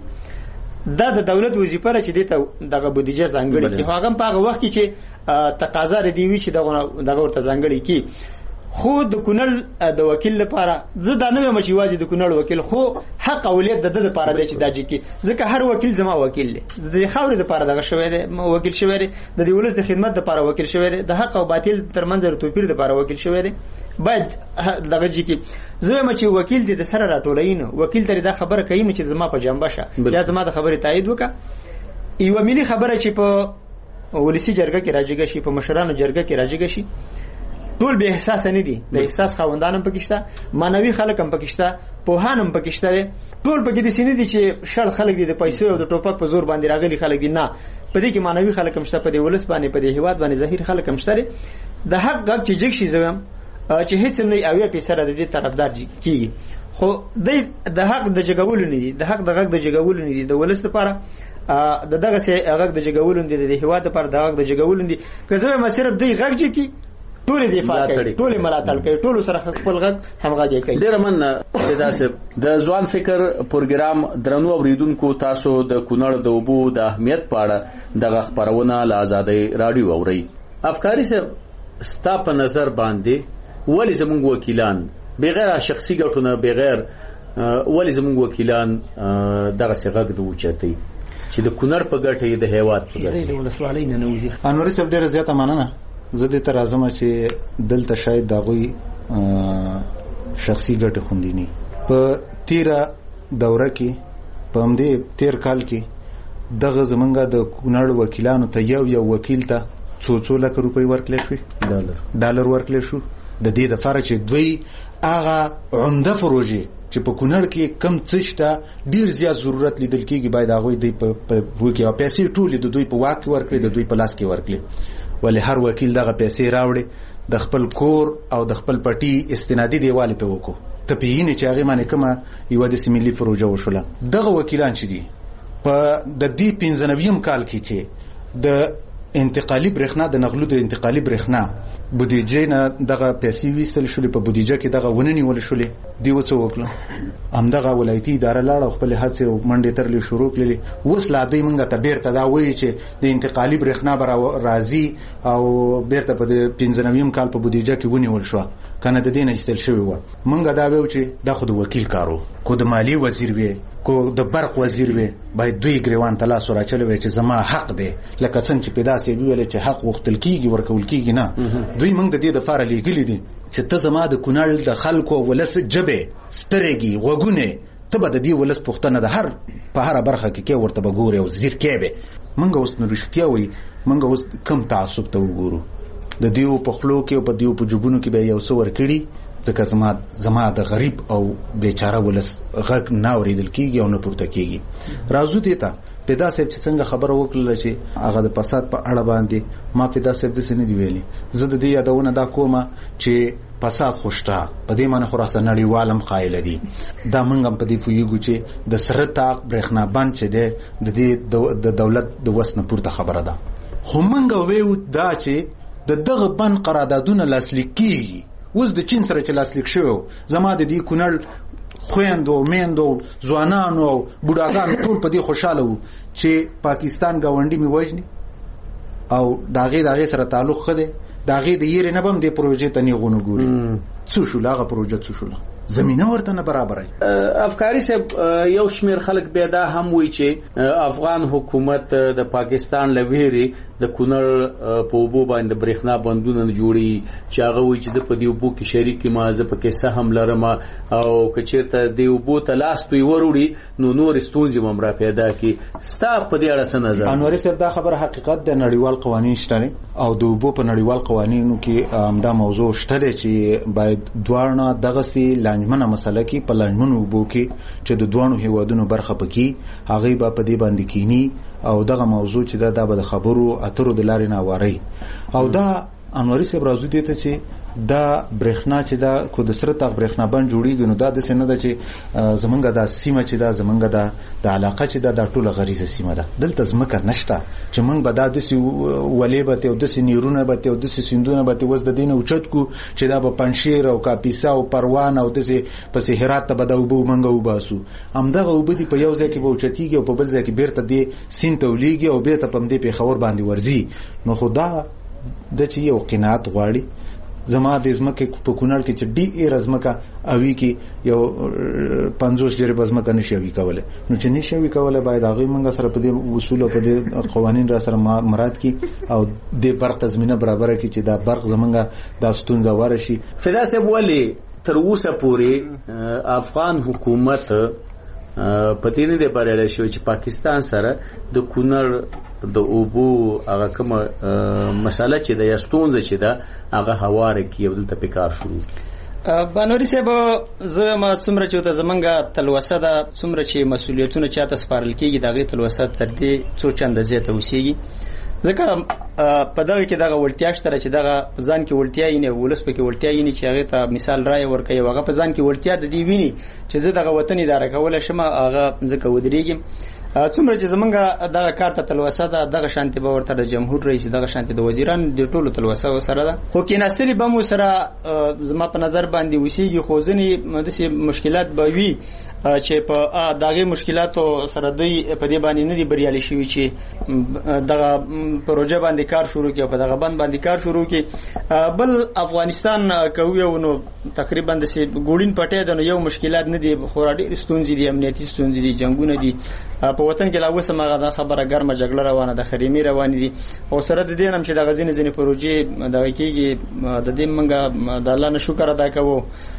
دا د دولت وظیفه را چې دته دغه بودیجه ځانګړي کی هغه په هغه وخت کې چې تقاضا لري وي چې دغه دغه ورته ځانګړي کی خو د کونړ د وکیل لپاره زه دا نه مچ واجب د کونړ وکیل خو حق اولیت د د لپاره دی چې داږي کی ځکه هر وکیل زما وکیل دی د خاورې لپاره دغه شوی دی وکیل شوی دی د دې ولس د خدمت لپاره وکیل شوی دی د حق او باطل ترمنځ توپیر لپاره وکیل شوی دی باید دغه ځکه کی زه مچ وکیل دی د سره راټولین وکیل ته دا خبره کوي چې زما په جنبه شه یا زما د خبرې تایید وکړه یو ملي خبره چې په ولسی جرګه کې راځي شي په مشرانو جرګه کې راځي شي ټول به احساس نه دي د احساس خوندانم پکښتا مانوي خلک هم پکښتا پوهانم پکښتا ټول پکې دي سینې دي چې شړ خلک دي د پیسو او د ټوپک په زور باندې راغلي خلک دي نه پدې کې مانوي خلک هم شته پدې ولس باندې پدې هیواد باندې ظاهر خلک هم شته د حق غږ چې جګ شي زم چې هیڅ نه اویا پیسې را دي طرفدار کیږي خو د حق د جګولو نه دي د حق د غږ د جګولو نه دي د ولس لپاره د دغه سي غږ د جګولو نه دي د هیواد لپاره د غږ د جګولو نه دي که زه ما صرف دی غږ چې کی ټول دفاع کوي ټول ملاتړ کوي ټول سره خپل غږ همغږي کوي. ډیر مننه داسې د ځوان فکر پروګرام درنو اوریدونکو تاسو د کونړ د اوبو د اهمیت په اړه دغه خبرونه له آزادۍ رادیو اوري. افکاری صاحب ستا په نظر باندې ولې زموږ وکیلان بغیر شخصي ګټو نه بغیر ولې زموږ وکیلان دغه څه غږ د اوچتي چې د کونړ په ګټه د هیواد په ګټه د ولسوالۍ نه نوځي؟ انوري صاحب ډیره زیاته مننه. زه دې تر ازمه چې دلته شاید دغوی شخصي ګټه خوندینی په تیرا دوره کې په همدې تیر کال کې دغه زمونږ د کونړ وکیلانو ته یو یو وکیل ته څو څو لک روپۍ ورکړل شو ډالر ډالر ورکړل شو د دې لپاره چې دوی هغه عمده پروژې چې په کونړ کې کم څه شته ډیر زیات ضرورت لیدل کېږي باید هغه دوی په وکي او پیسې ټول د دوی په واک ورکړي د دوی په لاس کې ورکړي. ولې هر وکیل دغه پیسې راوړي د خپل کور او د خپل پټي استنادي دیواله په وکړو ته پیینه چې هغه باندې کومه یو د سیملي پروژه وشوله. دغه وکیلان چې دي په د دې پنځنویم کال کې چې د انتقالي برېښنا د نغلو د انتقالي برېښنا بودیجه نه دغه پیسې ویستل شولې په بودیجه کې دغه وننی ول شولې دی وڅ وکړه همدغه ولایتي اداره لاړ خپل هڅه منډه ترلې شروع کړلې. وس لا دې منګه ته بیرته دا وایي چې د انتقالي برېښنا بر راضي او بیرته په پنځنویم کال په بودیجه کې ونیول شو کنه د دې نه استل شوی و. منګه دا وایو چې د خود وکیل کارو کو د مالی وزیر وي کو د برق وزیر وي باید دوی ګریوان تلا سره چلوي چې زما حق دی لکه څنګه چې پیدا سي ویل چې حق وختل کیږي ورکول کیږي نه. دوی موږ د دې د فار لګلې دي چې ته زما د کونړ د خلکو ولس جبه سترګي وګونه ته به د دې ولس پښتنه د هر په هر برخه کې کې ورته بګوري او زیر کېبه. موږ اوس نو رښتیا وي موږ اوس کم تعصب ته وګورو د دیو په خلو کې او په دیو په جوبونو کې به یو څو ورکړي ځکه زما زما د غریب او بیچاره ولس غږ نه اوریدل کیږي او نه پورته کیږي. راځو دې ته پیدا صاحب چې څنګه خبره وکړه چې هغه د فساد په اړه باندې ما پیدا صاحب د سنې دی ویلي زه د دې یادونه دا کومه چې فساد خوشتا په دې معنی خراسان نړیوالم قائل دي دا منګم په دې فویګو چې د سره تاق برېښنا بند چې د دې د دولت د وسنه پورته خبره ده. خو منګه ویو دا چې د دغه بند قراردادونه لاسلیک کیږي اوس د چین سره چې لاسلیک شوی زما د دې کونړ خويندو میندو ځوانانو او بوډاګانو ټول په دې خوشاله وو چې پاکستان گاونډي می وژني او داغه داغه سره تعلق خده داغه د یری نه بم د پروژې ته نه غونو ګوري څو شو لاغه پروژه څو شو زمينه ورته نه برابرای. افکاری صاحب یو شمیر خلک به دا هم وی چې افغان حکومت د پاکستان لویری د کونړ په وبو باندې برېښنا بندونه جوړي چې هغه وی چې په دی وبو کې شریک ما زه په کې سهم لرم او کچیرته دی وبو ته لاس توي وروړي نو نور ستونزې ممرا پیدا کی ستا په دې اړه څه نظر؟ انوري صاحب دا خبره حقیقت د نړیوال قوانین شته او د وبو په نړیوال قوانینو کې دا موضوع شته چې باید دوړنه دغه سي لنجمنه مسله کې په لنجمنو وبو کې چې د دوانو هیوادونو برخه پکې هغه به په دې باندې کینی او دغه موضوع چې دا د خبرو اترو د لارې نه واري او دا انوري صاحب راځي دي ته چې دا برېښنا چې دا کو د سره تاغ برېښنا باندې جوړیږي نو دا د سینه ده چې زمونږ د سیمه چې دا زمونږ د د علاقه چې دا د ټوله غریزه سیمه ده دلته زمکه نشته چې مونږ به دا د سی ولې به ته د سینیرونه به ته د سیندونه به ته وز د دین او چت کو چې دا به پنشیر او کاپیسا او پروان او د پس هرات ته به دا وبو مونږ وباسو همدغه وبدي په یو ځای کې به اوچتیږي او په بل ځای کې بیرته دی سین تولیږي او بیرته پم دی په خبر باندې ورزي نو خدا د چې یو قناعت غواړي زما د زمکه په کونړ کې چې ډي ایر زمکه اوی کې یو پنځوس جری بزمکه نشي وی کوله نو چې نشي وی کوله باید هغه منګه سره په دې اصول او په دې قوانين را سره مراد کی او د برق تضمینه برابر کی چې دا برق زمونږه د ستونزه ورشي. فدا صاحب ولی تر اوسه پورې افغان حکومت په دې نه دی بریالی شوی چې پاکستان سره د کونړ د اوبو هغه کومه مسله چې د یستونځ چې دا هغه هواره کې یو دلته پکار شروع بانوري صاحب زه ما څومره چې ته زمونږه تلوسه ده څومره چې مسؤلیتونه چاته سپارل کېږي دغه تلوسه تر دې څو چنده زیاته وسیږي ځکه په دغه کې دغه ولټیا شته چې دغه ځان کې ولټیا یې نه ولس په کې ولټیا یې نه چې هغه ته مثال رائے ورکړي هغه په ځان کې ولټیا د دی ویني چې زه دغه وطن اداره کول شم هغه ځکه ودرېږم څومره چې زمونږ دغه کار ته تلوسه ده دغه شانتي به ورته د جمهور رئیس دغه شانتي د وزیران د ټولو تلوسه سره ده خو کېناستلي به مو سره زما په نظر باندې وسیږي خو ځینې داسې مشکلات به وي چې په دغه مشکلاتو سره دوی په دې باندې نه دي بریالي شوي چې دغه پروژه باندې کار شروع کړي او په دغه باندې باندې کار شروع کړي بل افغانستان کوي نو تقریبا د ګوړین پټه د یو مشکلات نه دي خو راډي ستونزې دي امنیتي ستونزې دي جنگونه دي په وطن کې لا اوسه مغه خبره ګرمه جګړه روانه ده خریمي روانه دي او سره د دې نم چې د غزین ځینې پروژې دغه کېږي د دې منګه د الله نه شکر ادا کوو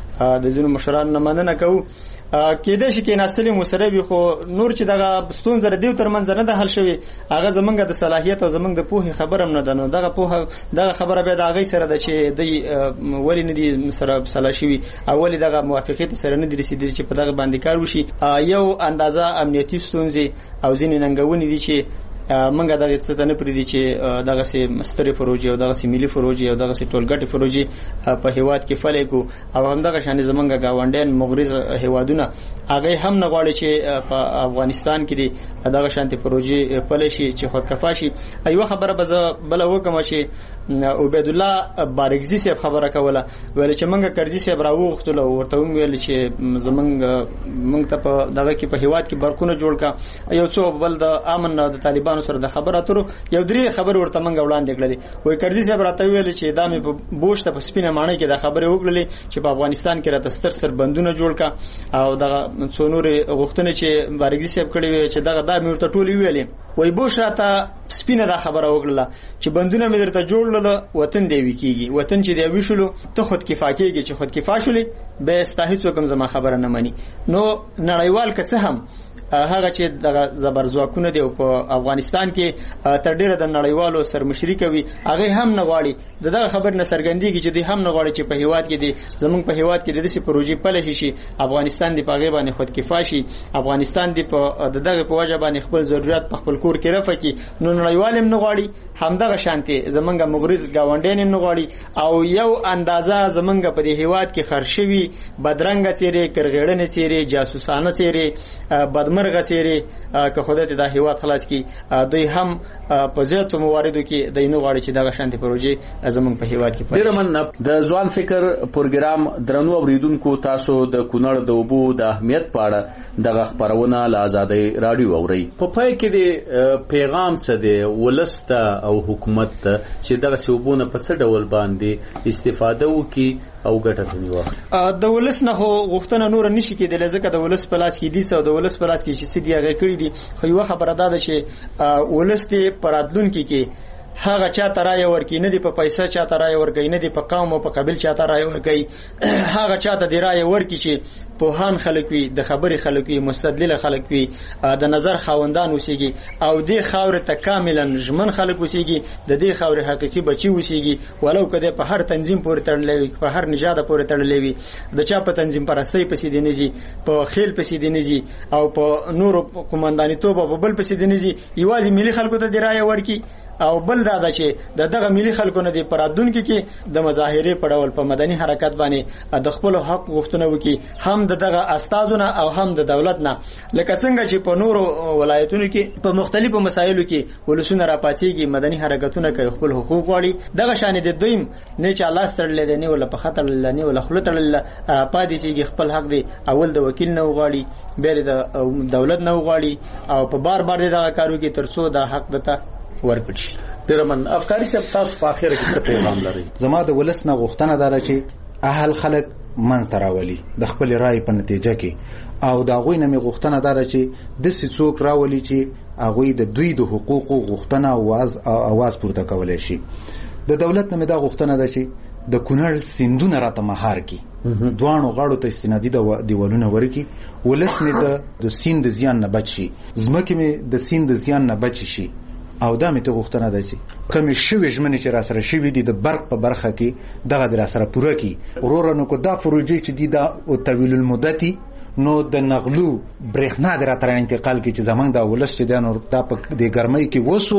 د ځینو مشران نه مننه کوو کېدای شي کې ناسلي مسربي خو نور چې دغه ستونزه د دیو ترمنځ نه ده حل شوی هغه زمونږ د صلاحیت او زمونږ د پوهې خبره هم نه ده نو دغه پوهه دغه خبره به د هغه سره ده چې د ولی نه دي سره صلاح شوی اولی دغه موافقت سره نه دي رسیدلي چې په دغه باندې کار وشي یو اندازه امنیتي ستونزې او ځینې ننګونې دي چې منګه دغه څه ته نه پریدي چې دغه سي مستری پروژې او دغه سي ملي پروژې او دغه سي ټولګټي پروژې په هیواد کې فعال کو او هم دغه شان زمونږ گاونډین مغرض هیوادونه هغه هم نه غواړي چې په افغانستان کې دغه شانتي پروژې فعال شي چې خودکفا شي ایو خبره به بل وکم چې عبید الله بارگزی صاحب خبره کوله ویل چې منګه کرزي صاحب راوغختل او ورته ویل چې زمونږ منګ ته په دغه کې په هیواد کې برقونه جوړ کا یو څو بل د امن د طالبانو سره د خبره اترو یو درې خبر ورته منګه وړاندې کړلې وای کرزي صاحب راته ویل چې دا مې په بوشته په سپینه معنی کې د خبره وکړلې چې په افغانستان کې راته ستر ستر بندونه جوړ کا او دغه څونور غوښتنه چې بارگزی صاحب کړی وي چې دغه دا مې ورته ټولې ویلې وای بوش راته سپینه دا خبره وکړه چې بندونه مې درته جوړل وطن دی وکیږي وطن چې دی وشلو ته خود کفایه کېږي چې خود کفایه شولې به استاهیڅ کوم زما خبره نه مانی نو نړیوال که څه هم هغه چې د زبرځواکونه دی په افغانستان کې تر ډیره د نړیوالو سرمشري کوي هغه هم نه غواړي دغه خبر نه سرګندېږي چې دی هم نه غواړي چې په هیواد کې دی زمونږ په هیواد کې د دې پروژې پلې شي افغانستان دی په غیبه باندې خود کفایه شي افغانستان دی په دغه په وجه باندې خپل ضرورت په خپل کور کې رفع کی نو نړیوال هم نه غواړي همدغه شانتي زمونږ مغرض گاونډین هم نه غواړي او یو اندازه زمونږ په دې هیواد کې خرشوي بدرنګ چیرې کرغېړنې چیرې جاسوسانه چیرې بدمرغه چیرې که خدای ته د هیواد خلاص کی دوی هم په زیاتو مواردو کې د اینو غواړي چې دغه شانتي پروژې زمونږ په هیواد کې ډیر من د ځوان فکر پروګرام درنو اوریدونکو تاسو د کونړ د اوبو د اهمیت په اړه دغه خبرونه له آزادۍ رادیو اوري په پای کې د پیغام څه دی ولسته او حکومت چې دغه سیوبونه په څه ډول باندې استفاده وکي او ګټه کوي واخلي د ولس نه غوښتنه نور نشي کېدل ځکه د ولس په لاس کې دي څو د ولس په لاس کې چې سړي هغه کړی دي خو یو خبره ده چې ولس ته پرادلون کې کې هغه چا ترای ورکی نه دی په پیسې چا ترای ورکی نه دی په قوم او په قبیل چا ترای ورکی هغه چا ته دی رای ورکی چې په هان خلک وي د خبري خلک وي مستدلل خلک وي د نظر خاوندان اوسېږي او د خاور ته کاملا ژمن خلک اوسېږي د دې خاور حقيقي بچي اوسېږي ولو کده په هر تنظیم پورې تړلې وي په هر نژاد پورې تړلې وي د چا په تنظیم پرستۍ پسې دی نزي په خیل پسې دی نزي او په نور قومنداني توپ په بل پسې دی نزي یوازې ملي خلکو ته دی رای ورکی او بل دا ده چې د دغه ملي خلکو نه دی پرادون کې کې د مظاهره په ډول په مدني حرکت باندې د خپل حق غوښتنه وکي هم دغه استادونه او هم د دولت نه لکه څنګه چې په نورو ولایتونو کې په مختلفو مسایلو کې ولسونه راپاتېږي مدني حرکتونه کوي خپل حقوق غواړي دغه شان د دویم نه چې الله ستړل دي نه ولا په خطر نه ولا خلطر راپاتې چې خپل حق دی اول د وکیل نه غواړي بیر د دولت نه غواړي او په بار بار دغه کارو کې ترڅو د حق دته ورکړي درمن افکاری سب تاسو په اخر کې څه پیغام لري زما د ولس نه غوښتنه ده چې اهل خلک من تراولي د خپل رائے په نتیجه کې او دا غوی نه می غوښتنه ده چې د څوک راولي چې هغه د دوی د حقوقو غوښتنه او आवाज پورته کولای شي د دولت نه دا غوښتنه ده چې د کونړ سیندونه راته مهار کی دوانو غاړو ته استنادي د دیوالونه ورکی ولس نه د سیند زیان نه بچي زمکه می د سیند زیان نه بچي شي او دا مې ته غوښتنه ده چې کوم شوي ژمنې چې را سره شوي دي د برق په برخه کې دغه در سره پوره کی ورور نو کو دا پروژې چې دي دا او طویل المدتي نو د نغلو برېښنا در تر انتقال کې چې زمنګ دا ولس چې دا نو دا په د ګرمۍ کې وسو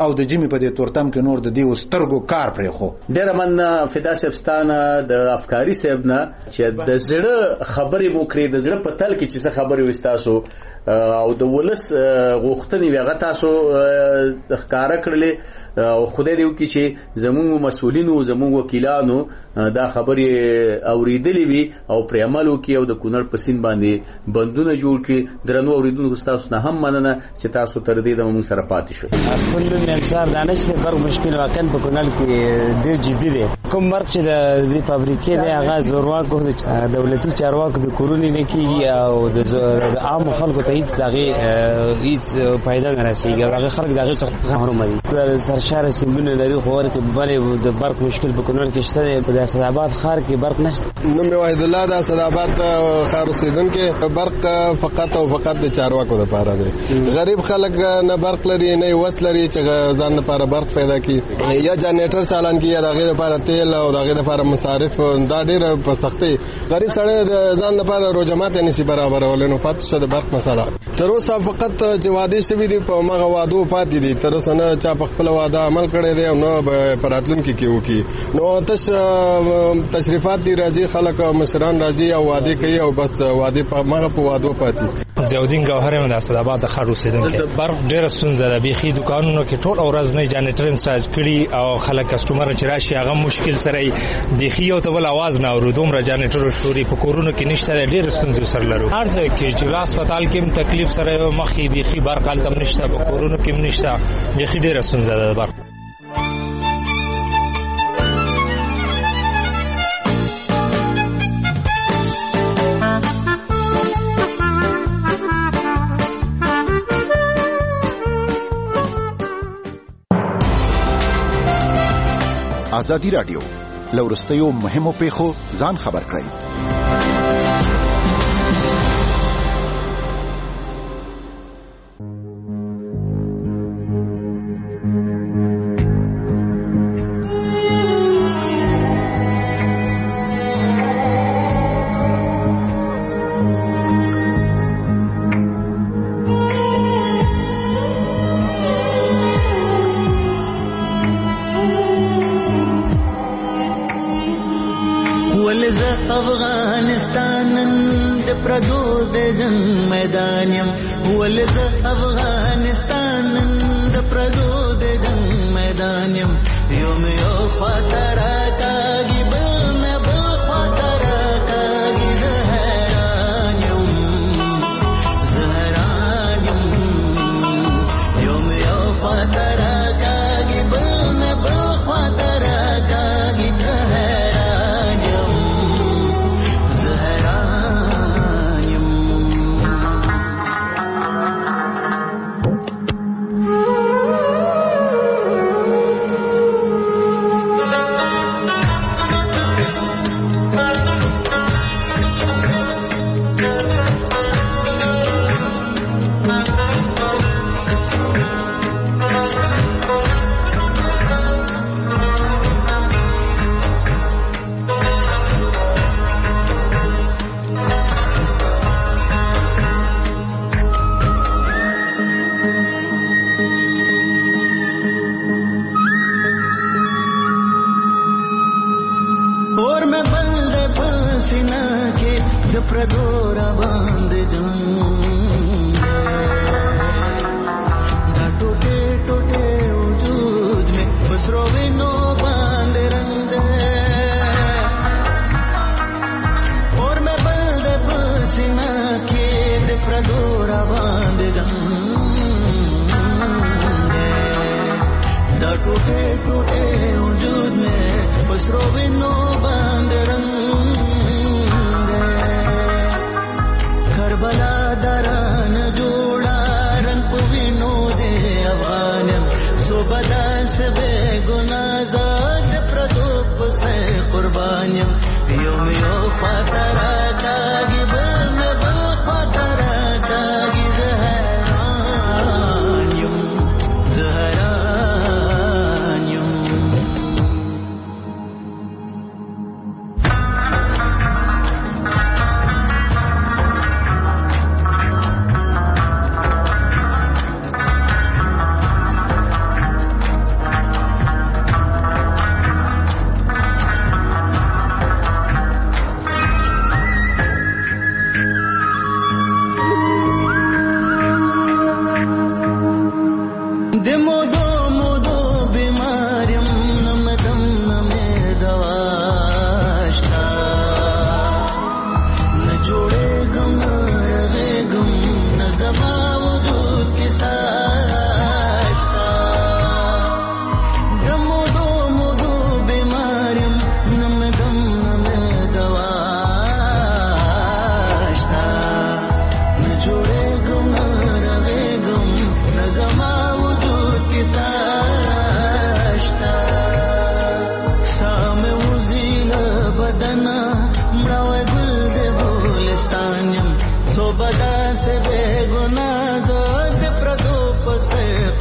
او د جمی په دې تورتم کې نور د دې وسترګو کار پرې خو ډېر من فدا سبستانه د افکاری سبنه چې د زړه خبرې مو کړې د زړه په تل کې چې څه خبرې وستاسو او د ولس غوښتنې وغه تاسو ښکارا کړلې او خدای دې وکړي چې زموږ مسؤلینو زموږ وکیلانو دا خبرې اوریدلې وي او پر عمل وکړي او د کونړ په سین باندې بندونه جوړ کړي. درنو اوریدونکو تاسو نه هم مننه چې تاسو تر دې د موږ سره پاتې شئ. خپل انصار دانش په بر مشکل واقعا په کونړ کې ډېر جدي دی. کوم مرګ چې د دې فابریکې د آغاز زورواکو د دولتي چارواکو د کورونی نه کیږي او د عام خلکو ته هیڅ دغه هیڅ فائدہ نه رسیږي. هغه خلک دغه څخه محروم دي. سرشار سیندونه لري خو ورته بلې د برق مشکل په کونړ کې شته. په اسداباد ښار کې برق نشته. نو مې وحید الله د اسداباد ښار اوسیدونکو برق فقط او فقط د چارواکو لپاره دی. غریب خلک نه برق لري نه وس لري چې ځان لپاره برق پیدا کړي یا جنریټر چالان کړي یا دغه لپاره تیل او دغه لپاره مصارف دا ډېر په سختي غریب سره ځان لپاره روجمات نشي برابرول. نو پاتې شو د برق مسله تر اوسه فقط چې وعده شوی دی په مغه وعده پاتې دي. تر اوسه نه چا په خپل وعده عمل کړی دی او نو پراتلون کې کیو کی نو تش تشریفات دی راځي خلک مشران راځي او وعده کوي او بس وعده په مغه په وعده پاتې. زیاودین ګوهر من اسداباد د خار اوسیدونکو برق ډېر ستونزه ده. بيخي دکانونو کې ټول ورځ نه جنریټر انسټال کړي او خلک کسٹمر چې راشي هغه مشکل سره بيخي او ته ول आवाज نه اوردوم را جنریټر شوري په کورونو کې نشته. ډېر ستونزې سره لرو. هر ځای کې چې هسپتال کې تکلیف سره مخې بيخي برق التم نشته په کورونو کې نشته. بيخي ډېر ستونزه ده برق. ازادي رادیو لورستیو مهمو پیښو ځان خبر کړئ.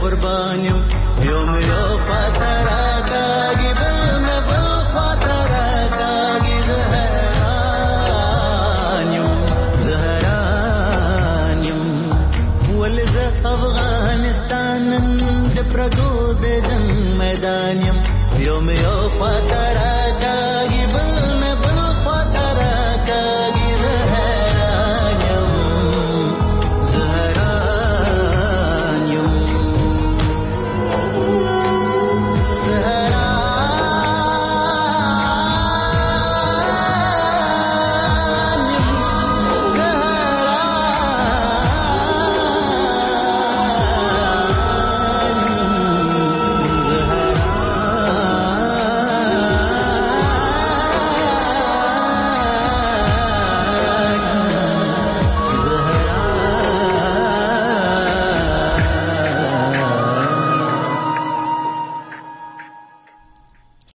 قربانیم یوم یو خاطره کاږي بل مې بل خاطره کاږي زهران یم زهران یم ولې زه افغانستان د پردو د جنګ میدان یم یوم یو خاطره کاږي